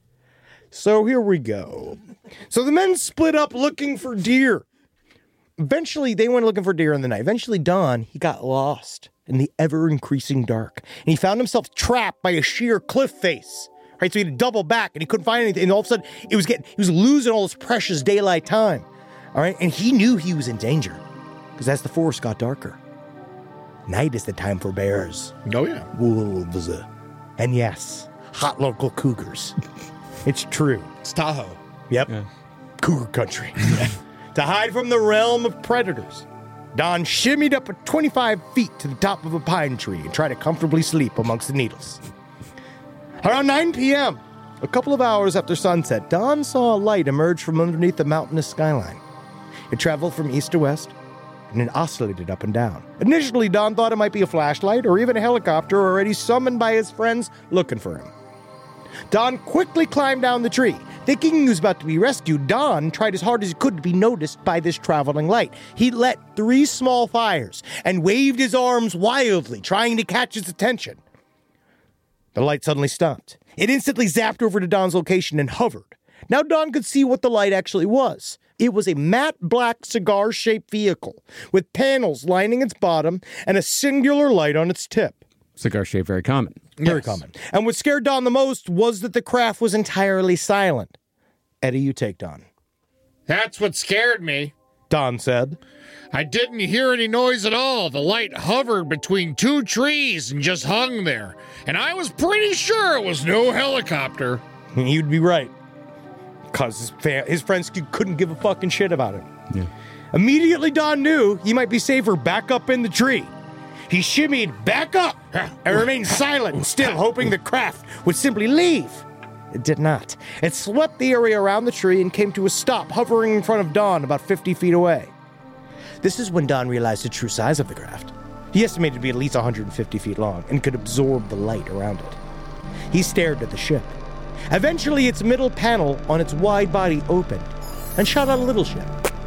So here we go. So the men split up looking for deer. Eventually, they went looking for deer in the night. Eventually, Don, he got lost in the ever-increasing dark. And he found himself trapped by a sheer cliff face. Right, so he had to double back, and he couldn't find anything. And all of a sudden, it was getting, he was losing all his precious daylight time. All right, and he knew he was in danger. Because as the forest got darker, night is the time for bears, Oh, yeah. wolves, and yes, hot local cougars. It's true. It's Tahoe. Yep. Cougar country. To hide from the realm of predators, Don shimmied up at twenty-five feet to the top of a pine tree and tried to comfortably sleep amongst the needles. Around nine p.m., a couple of hours after sunset, Don saw a light emerge from underneath the mountainous skyline. It traveled from east to west, and it oscillated up and down. Initially, Don thought it might be a flashlight or even a helicopter already summoned by his friends looking for him. Don quickly climbed down the tree. Thinking he was about to be rescued, Don tried as hard as he could to be noticed by this traveling light. He lit three small fires and waved his arms wildly, trying to catch his attention. The light suddenly stopped. It instantly zapped over to Don's location and hovered. Now Don could see what the light actually was. It was a matte black cigar-shaped vehicle with panels lining its bottom and a singular light on its tip. Cigar shape, very common. Very Yes. common. And what scared Don the most was that the craft was entirely silent. Eddie, you take Don. That's what scared me. Don said. I didn't hear any noise at all. The light hovered between two trees and just hung there. And I was pretty sure it was no helicopter. You'd be right. Because his, fa- his friends c- couldn't give a fucking shit about it. Yeah. Immediately, Don knew he might be safer back up in the tree. He shimmied back up and remained silent, still hoping the craft would simply leave. It did not. It swept the area around the tree and came to a stop, hovering in front of Don about fifty feet away. This is when Don realized the true size of the craft. He estimated to be at least one hundred fifty feet long and could absorb the light around it. He stared at the ship. Eventually, its middle panel on its wide body opened and shot out a little ship.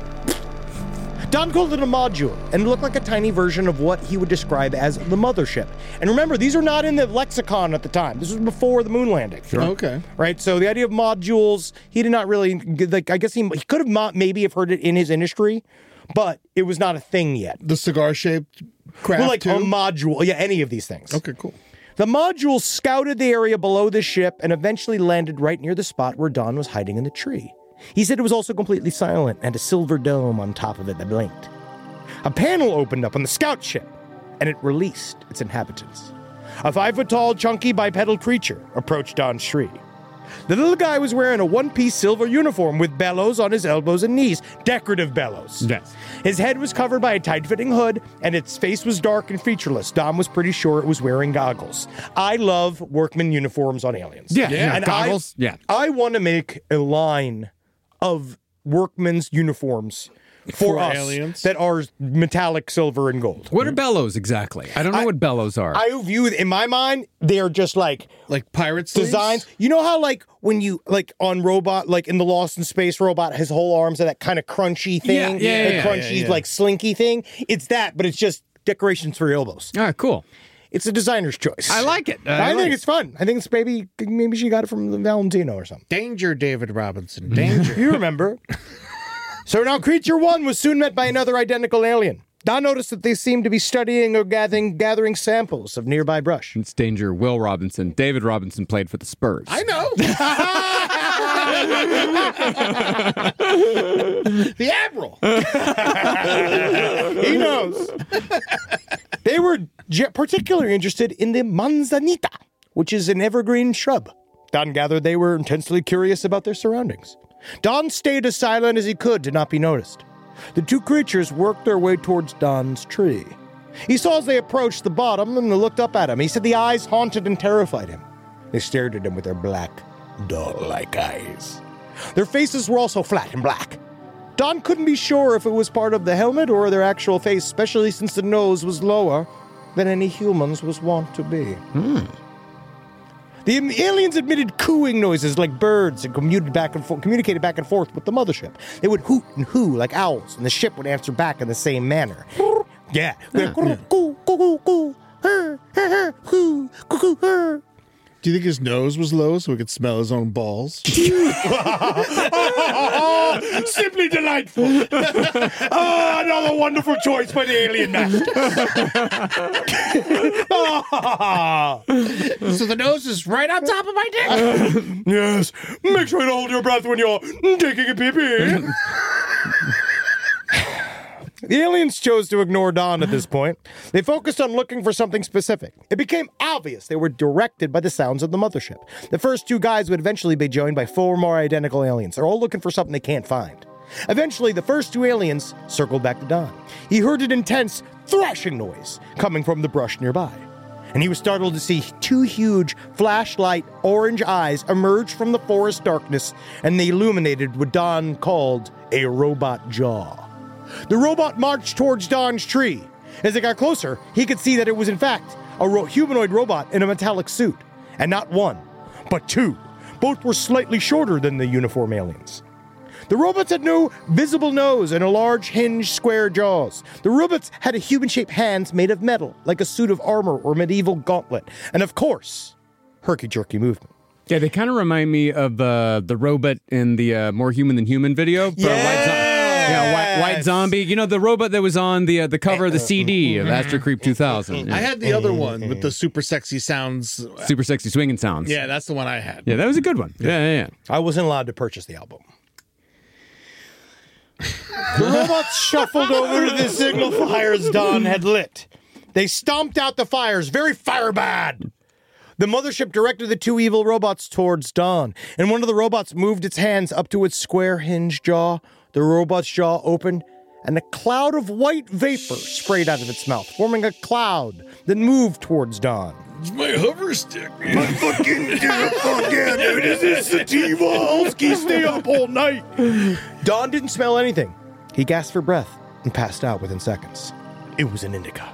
Don called it a module, and it looked like a tiny version of what he would describe as the mothership. And remember, these are not in the lexicon at the time. This was before the moon landing. Sure. Okay. Right? So the idea of modules, he did not really, like, I guess he, he could have not maybe have heard it in his industry, but it was not a thing yet. The cigar-shaped craft, Well, like too? a module. Yeah, any of these things. Okay, cool. The module scouted the area below the ship and eventually landed right near the spot where Don was hiding in the tree. He said it was also completely silent and a silver dome on top of it that blinked. A panel opened up on the scout ship, and it released its inhabitants. A five-foot-tall, chunky, bipedal creature approached Don's tree. The little guy was wearing a one-piece silver uniform with bellows on his elbows and knees, decorative bellows. Yes. His head was covered by a tight-fitting hood, and its face was dark and featureless. Don was pretty sure it was wearing goggles. I love workman uniforms on aliens. Yeah, yeah. And Goggles, I, yeah. I want to make a line of workman's uniforms for, For us aliens? that are metallic silver and gold. What are bellows exactly? I don't know I- what bellows are. I view, in my mind, they're just like Like pirate sleeves? designs. You know how, like, when you, like, on Robot, like in the Lost in Space Robot, his whole arms are that kind of crunchy thing? Yeah, yeah, the yeah, crunchy, yeah, yeah. like, slinky thing? It's that, but it's just decorations for your elbows. Ah, cool. It's a designer's choice. I like it. I, I like think it. it's fun. I think it's maybe, maybe she got it from Valentino or something. Danger, David Robinson. Danger. You remember. So now Creature One was soon met by another identical alien. Don noticed that they seemed to be studying or gathering, gathering samples of nearby brush. It's Danger, Will Robinson. David Robinson played for the Spurs. I know. The Admiral. He knows. They were j- particularly interested in the manzanita, which is an evergreen shrub. Don gathered they were intensely curious about their surroundings. Don stayed as silent as he could to not be noticed. The two creatures worked their way towards Don's tree. He saw as they approached the bottom and they looked up at him. He said the eyes haunted and terrified him. They stared at him with their black, dog-like eyes. Their faces were also flat and black. Don couldn't be sure if it was part of the helmet or their actual face, especially since the nose was lower than any human's was wont to be. Hmm. The aliens emitted cooing noises like birds and communicated back and forth, communicated back and forth with the mothership. They would hoot and hoo like owls, and the ship would answer back in the same manner. Yeah. Do you think his nose was low so he could smell his own balls? Oh, simply delightful. Oh, another wonderful choice by the alien master. So the nose is right on top of my dick. Yes. Make sure to hold your breath when you're taking a pee-pee. The aliens chose to ignore Don at this point. They focused on looking for something specific. It became obvious they were directed by the sounds of the mothership. The first two guys would eventually be joined by four more identical aliens. They're all looking for something they can't find. Eventually, the first two aliens circled back to Don. He heard an intense thrashing noise coming from the brush nearby. And he was startled to see two huge flashlight orange eyes emerge from the forest darkness, and they illuminated what Don called a robot jaw. The robot marched towards Don's tree. As it got closer, he could see that it was in fact a ro- humanoid robot in a metallic suit. And not one, but two. Both were slightly shorter than the uniform aliens. The robots had no visible nose and a large hinged square jaws. The robots had a human-shaped hands made of metal, like a suit of armor or medieval gauntlet. And of course, herky-jerky movement. Yeah, they kind of remind me of uh, the robot in the uh, More Human Than Human video. for White Zo- yeah, White, White Zombie. You know, the robot that was on the uh, the cover of the C D of Astro Creep two thousand. I Yeah. had the other one with the super sexy sounds. Super Sexy Swinging Sounds. Yeah, that's the one I had. Yeah, that was a good one. Yeah, yeah, yeah. I wasn't allowed to purchase the album. The robots shuffled over to the signal fires Don had lit. They stomped out the fires, very fire bad. The mothership directed the two evil robots towards Don, and one of the robots moved its hands up to its square hinged jaw. The robot's jaw opened, and a cloud of white vapor sprayed out of its mouth, forming a cloud that moved towards Don. It's my hover stick. My fucking fuck yeah, dude. Is this sativa? Hulsky, stay up all night. Don didn't smell anything. He gasped for breath and passed out within seconds. It was an indica.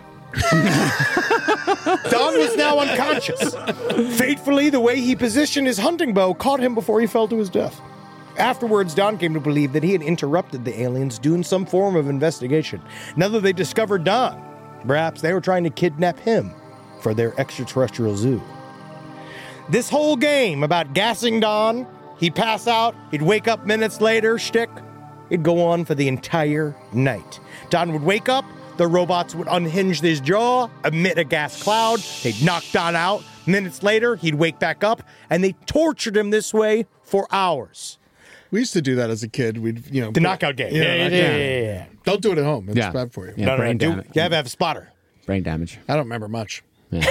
Don was now unconscious. Fatefully, the way he positioned his hunting bow caught him before he fell to his death. Afterwards, Don came to believe that he had interrupted the aliens doing some form of investigation. Now that they discovered Don, perhaps they were trying to kidnap him for their extraterrestrial zoo. This whole game about gassing Don, he'd pass out, he'd wake up minutes later, shtick, it'd go on for the entire night. Don would wake up, the robots would unhinge his jaw, emit a gas cloud, they'd knock Don out. Minutes later, he'd wake back up, and they tortured him this way for hours. We used to do that as a kid. We'd, you know, The knockout game. Yeah, Yeah, yeah, knockout. yeah, yeah, yeah. Don't do it at home. It's Yeah. bad for you. Yeah. No, no, no, brain do, damage. you have to have a spotter. Brain damage. I don't remember much.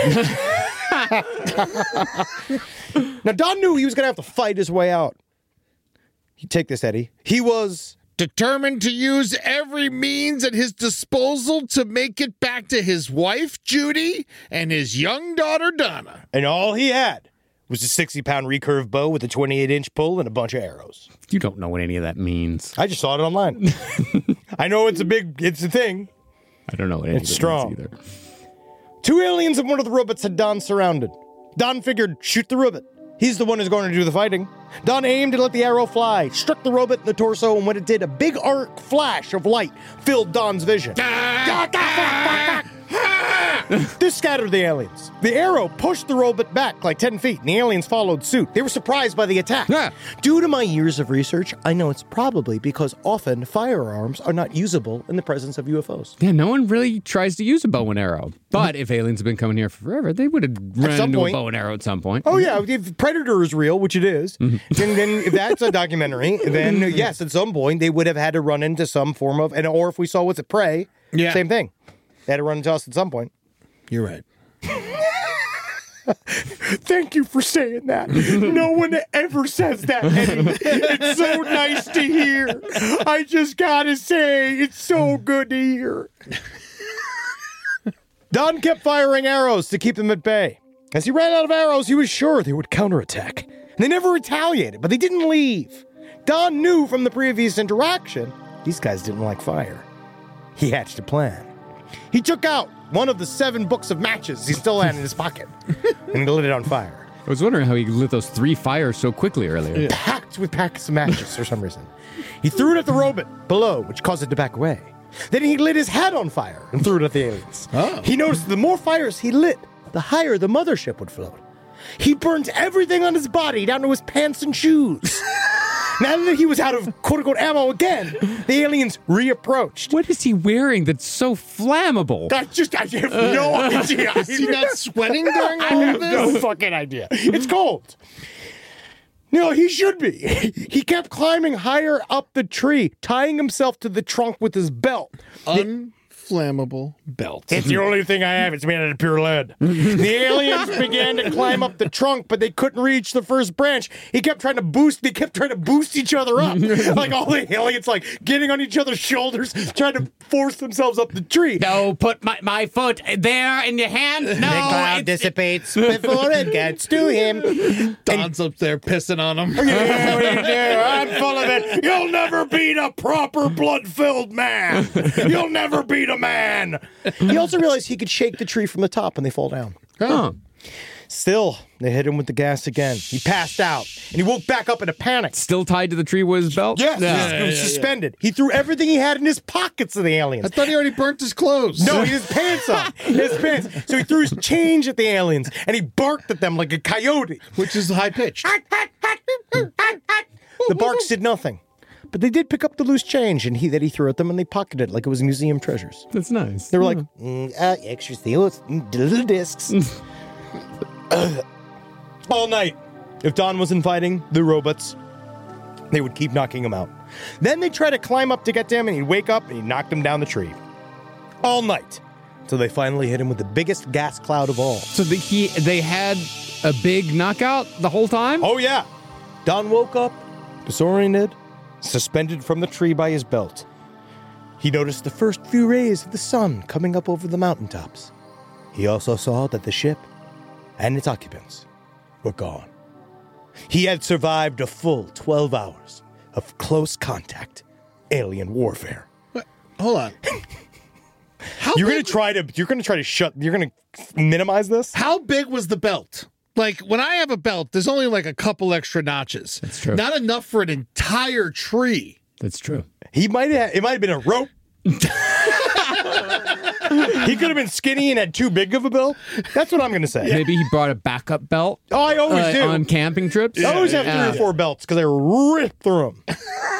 Now, Don knew he was going to have to fight his way out. You take this, Eddie. He was Determined to use every means at his disposal to make it back to his wife, Judy, and his young daughter, Donna. And all he had was a sixty-pound recurve bow with a twenty-eight inch pull and a bunch of arrows. You don't know what any of that means. I just saw it online. I know it's a big, it's a thing. I don't know what any It's of it strong. means either. Two aliens and one of the robots had Don surrounded. Don figured, shoot the robot. He's the one who's going to do the fighting. Don aimed and let the arrow fly, struck the robot in the torso, and when it did, a big arc flash of light filled Don's vision. This scattered the aliens. The arrow pushed the robot back like ten feet, and the aliens followed suit. They were surprised by the attack. Yeah. Due to my years of research, I know it's probably because often firearms are not usable in the presence of U F Os. Yeah, no one really tries to use a bow and arrow. But if aliens have been coming here for forever, they would have run some into point. a bow and arrow at some point. Oh, yeah, if Predator is real, which it is, then, then if that's a documentary, then yes, at some point they would have had to run into some form of, and or if we saw what's at Prey, Yeah. same thing. They had to run into us at some point. You're right. Thank you for saying that. No one ever says that, Eddie. It's so nice to hear. I just gotta say, it's so good to hear. Don kept firing arrows to keep them at bay. As he ran out of arrows, he was sure they would counterattack. They never retaliated, but they didn't leave. Don knew from the previous interaction, these guys didn't like fire. He hatched a plan. He took out one of the seven books of matches he still had in his pocket and lit it on fire. I was wondering how he lit those three fires so quickly earlier. Packed with packets of matches for some reason. He threw it at the robot below, which caused it to back away. Then he lit his head on fire and threw it at the aliens. Oh. He noticed the more fires he lit, the higher the mothership would float. He burnt everything on his body down to his pants and shoes. Now that he was out of quote-unquote ammo again, the aliens reapproached. What is he wearing that's so flammable? I just, I have no idea. Is he not sweating during I all have of this? no fucking idea. It's cold. No, he should be. He kept climbing higher up the tree, tying himself to the trunk with his belt. Unflammable belt. It's the only thing I have. It's made out of pure lead. The aliens began to climb up the trunk, but they couldn't reach the first branch. He kept trying to boost. They kept trying to boost each other up, like all the aliens, like getting on each other's shoulders, trying to force themselves up the tree. No, put my, my foot there in your hand. No, the cloud it's- dissipates before it gets to him. Don's up there pissing on him. Yeah, what do you do? I'm full of it. You'll never beat a proper blood-filled man. You'll never beat a man. He also realized he could shake the tree from the top when they fall down. Huh. Still, they hit him with the gas again. He passed out, and he woke back up in a panic. Still tied to the tree with his belt? Yes, Yeah. he was suspended. He threw everything he had in his pockets of the aliens. I thought he already burnt his clothes. No, he had his pants on. His pants. So he threw his change at the aliens, and he barked at them like a coyote. Which is high pitched. The barks did nothing. But they did pick up the loose change and he that he threw at them, and they pocketed it like it was museum treasures. That's nice. They were like, mm, uh, extra steals, mm, little discs. All night. If Don wasn't fighting the robots, they would keep knocking him out. Then they'd try to climb up to get to him, and he'd wake up and he'd knock them down the tree. All night. Until they finally hit him with the biggest gas cloud of all. So the, he, they had a big knockout the whole time? Oh, yeah. Don woke up, disoriented, suspended from the tree by his belt. He noticed the first few rays of the sun coming up over the mountaintops. He also saw that the ship and its occupants were gone. He had survived a full twelve hours of close contact alien warfare. What? Hold on. How You're big, gonna try to. You're gonna try to shut. You're gonna minimize this. How big was the belt? Like, when I have a belt, there's only like a couple extra notches. That's true. Not enough for an entire tree. That's true. He might have. It might have been a rope. He could have been skinny and had too big of a belt. That's what I'm gonna say. Maybe he brought a backup belt. Oh, I always uh, do. on camping trips. I always have Yeah. three or four belts because I rip through them.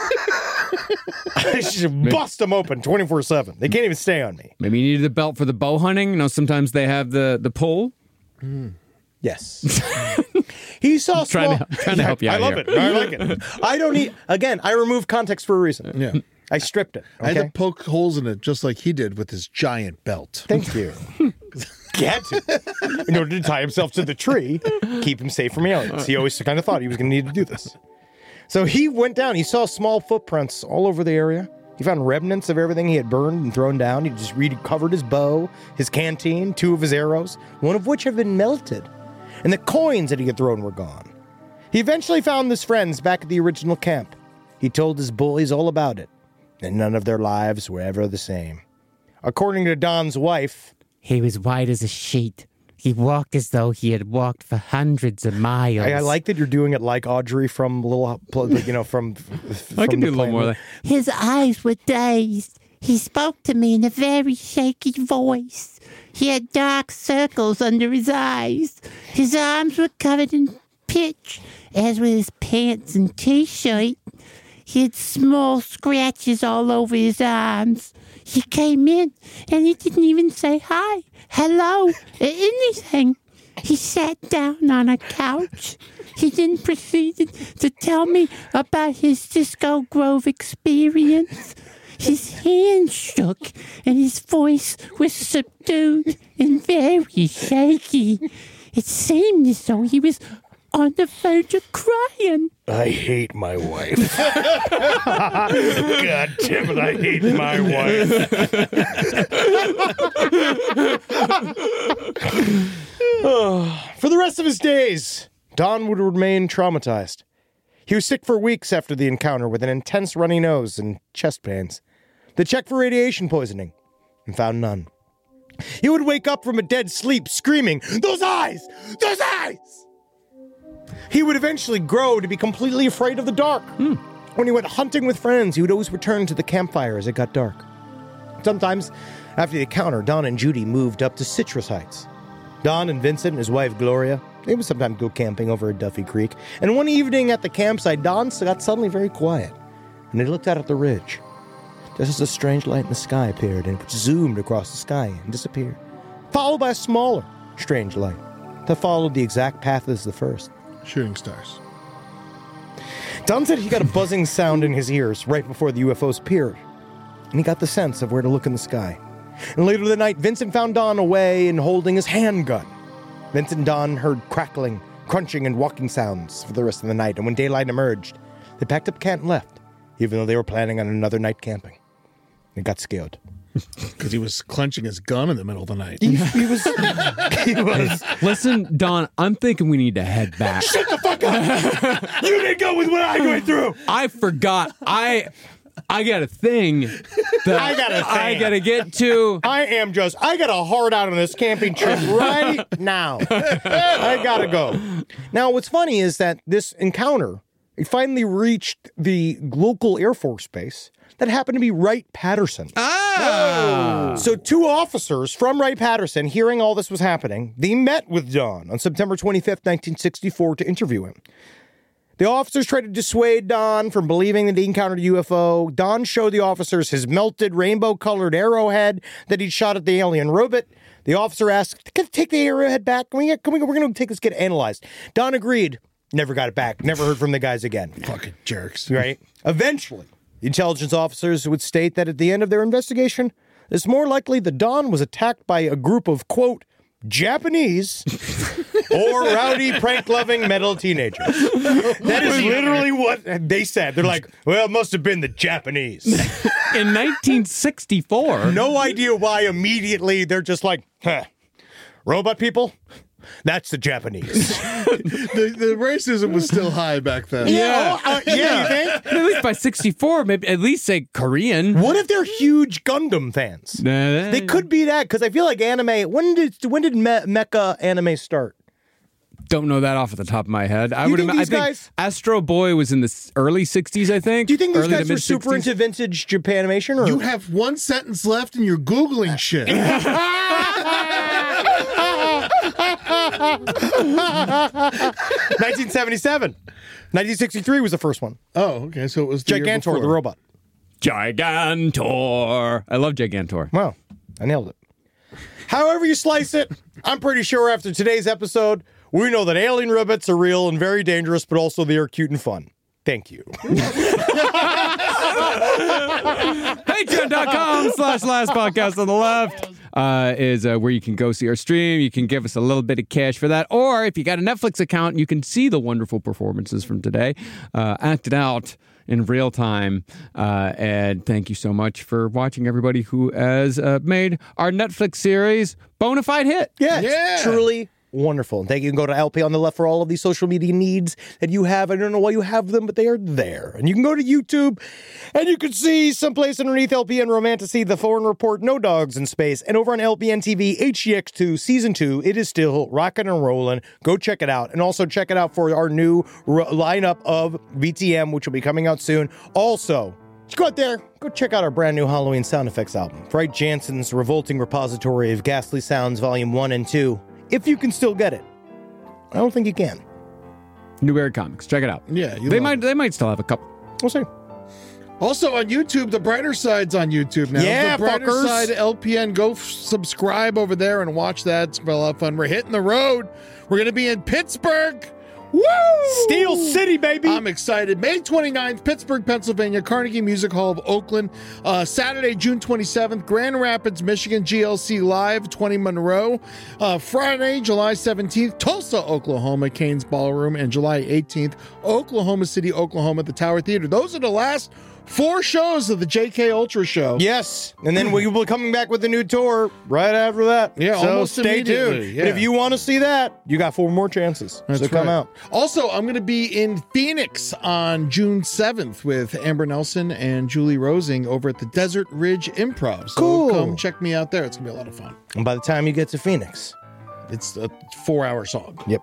I just bust them open twenty-four seven. They can't even stay on me. Maybe you needed a belt for the bow hunting. You know, sometimes they have the the pole. Yes. He saw Trying small... to- trying to help you I out love here. it. I like it. I don't need... Again, I remove context for a reason. Yeah. I stripped it. I had Okay? to poke holes in it just like he did with his giant belt. Thank you. He had to. In order to tie himself to the tree, keep him safe from aliens. He always kind of thought he was going to need to do this. So he went down. He saw small footprints all over the area. He found remnants of everything he had burned and thrown down. He just recovered his bow, his canteen, two of his arrows, one of which had been melted. And the coins that he had thrown were gone. He eventually found his friends back at the original camp. He told his boys all about it, and none of their lives were ever the same. According to Don's wife, He was white as a sheet. He walked as though he had walked for hundreds of miles. I, I like that you're doing it like Audrey from Little, you know, from. from I can the do a little Planet. more. Like, His eyes were dazed. He spoke to me in a very shaky voice. He had dark circles under his eyes. His arms were covered in pitch, as were his pants and t-shirt. He had small scratches all over his arms. He came in, and he didn't even say hi, hello, or anything. He sat down on a couch. He then proceeded to tell me about his Cisco Grove experience. His hand shook, and his voice was subdued and very shaky. It seemed as though he was on the verge of crying. I hate my wife. God damn it, I hate my wife. For the rest of his days, Don would remain traumatized. He was sick for weeks after the encounter with an intense runny nose and chest pains. They checked for radiation poisoning and found none. He would wake up from a dead sleep screaming, "Those eyes! Those eyes!" He would eventually grow to be completely afraid of the dark. Hmm. When he went hunting with friends, he would always return to the campfire as it got dark. Sometimes, after the encounter, Don and Judy moved up to Citrus Heights. Don and Vincent and his wife Gloria, they would sometimes go camping over at Duffy Creek. And one evening at the campsite, Don got suddenly very quiet, and he looked out at the ridge. Just as a strange light in the sky appeared, and it zoomed across the sky and disappeared, followed by a smaller, strange light that followed the exact path as the first. Shooting stars. Don said he got a buzzing sound in his ears right before the U F Os appeared, and he got the sense of where to look in the sky. And later that night, Vincent found Don away and holding his handgun. Vincent and Don heard crackling, crunching, and walking sounds for the rest of the night, and when daylight emerged, they packed up camp and left, even though they were planning on another night camping. They got scared. Because he was clenching his gun in the middle of the night. He, he was... he was... listen, Don, I'm thinking we need to head back. Shut the fuck up! You didn't go with what I went through! I forgot. I I got a thing that I got a thing. I gotta get to. I am just, I got a heart out on this camping trip right now. I gotta go. Now, what's funny is that this encounter, it finally reached the local Air Force base that happened to be Wright-Patterson. Ah! So two officers from Wright-Patterson, hearing all this was happening, they met with Don on September twenty-fifth, nineteen sixty-four to interview him. The officers tried to dissuade Don from believing that he encountered a U F O. Don showed the officers his melted rainbow-colored arrowhead that he'd shot at the alien robot. The officer asked, "Can I take the arrowhead back? Can we get, can we, we're going to take this, get analyzed." Don agreed. Never got it back. Never heard from the guys again. Fucking jerks. Right? Eventually, the intelligence officers would state that at the end of their investigation, it's more likely that Don was attacked by a group of, quote, Japanese or rowdy, prank-loving metal teenagers. That is literally what they said. They're like, well, it must have been the Japanese. In nineteen sixty-four. No idea why immediately they're just like, huh, robot people? That's the Japanese. the, the racism was still high back then. Yeah, oh, uh, yeah, you think? At least by sixty-four, maybe at least say Korean. What if they're huge Gundam fans? Uh, They could be that, because I feel like anime, when did when did me- mecha anime start? Don't know that off at the top of my head. I You would think ima- these I think guys- Astro Boy was in the s- early sixties, I think. Do you think these Early to guys are super mid-sixties? into vintage Japanimation? Or? You have one sentence left and you're Googling shit. nineteen seventy-seven. nineteen sixty-three was the first one. Oh, okay. So it was the year Gigantor, before. the robot. Gigantor. I love Gigantor. Wow, I nailed it. However you slice it, I'm pretty sure after today's episode, we know that alien robots are real and very dangerous, but also they are cute and fun. Thank you. Patreon.com slash last podcast on the left uh, is uh, where you can go see our stream. You can give us a little bit of cash for that. Or if you got a Netflix account, you can see the wonderful performances from today uh, acted out in real time. Uh, and thank you so much for watching, everybody who has uh, made our Netflix series Bonafide hit. Yeah, it's Yeah. truly wonderful. And thank you. You can go to L P on the left for all of these social media needs that you have. I don't know why you have them, but they are there. And you can go to YouTube and you can see someplace underneath L P N Romantasy, The Foreign Report, No Dogs in Space. And over on L P N T V, H G X two, Season two, it is still rocking and rolling. Go check it out. And also check it out for our new r- lineup of V T M, which will be coming out soon. Also, just go out there, go check out our brand new Halloween sound effects album. Fright Jansen's Revolting Repository of Ghastly Sounds, Volume one and two. If you can still get it. I don't think you can. Newberry Comics. Check it out. Yeah, you They love might it. they might still have a couple. We'll see. Also on YouTube, The Brighter Side's on YouTube now. Yeah, The Brighter fuckers. Side L P N. Go f- subscribe over there and watch that. It's been a lot of fun. We're hitting the road. We're going to be in Pittsburgh. Woo! Steel City, baby! I'm excited. May twenty-ninth, Pittsburgh, Pennsylvania, Carnegie Music Hall of Oakland. Uh, Saturday, June twenty-seventh, Grand Rapids, Michigan, G L C Live, twenty Monroe. Uh, Friday, July seventeenth, Tulsa, Oklahoma, Cain's Ballroom. And July eighteenth, Oklahoma City, Oklahoma, at the Tower Theater. Those are the last four shows of the J K Ultra show. Yes, and then we will be coming back with a new tour right after that. Yeah, so almost stay immediately, tuned. yeah. And if you want to see that, you got four more chances. That's so come right. out. Also, I'm going to be in Phoenix on June seventh with Amber Nelson and Julie Rosing over at the Desert Ridge Improv. So Cool. come check me out there. It's going to be a lot of fun. And by the time you get to Phoenix, It's a four-hour song. yep.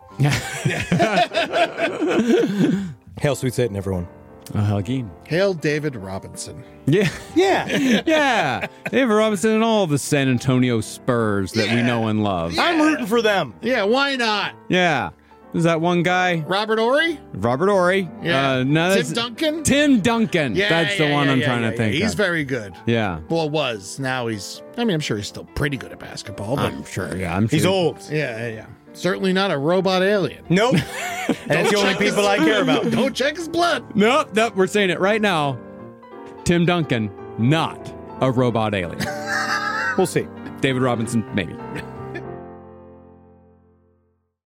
Hail, sweet Satan, everyone. Oh, Helgeen. Hail David Robinson. Yeah. Yeah, Yeah. David Robinson and all the San Antonio Spurs that we know and love. I'm rooting for them. Yeah, why not? Yeah. There's that one guy, Robert Ory? Robert Ory. Yeah. Uh, no, Tim that's- Duncan? Tim Duncan. Yeah, That's the yeah, one yeah, I'm yeah, trying yeah, to think yeah. He's of. very good. Yeah. Well, was. Now he's, I mean, I'm sure he's still pretty good at basketball, but I'm sure. Yeah. I'm sure. He's old. yeah, yeah, yeah. Certainly not a robot alien. Nope. And that's the only check his- people I care about. Don't check his blood. Nope. Nope. We're saying it right now. Tim Duncan, not a robot alien. We'll see. David Robinson, maybe.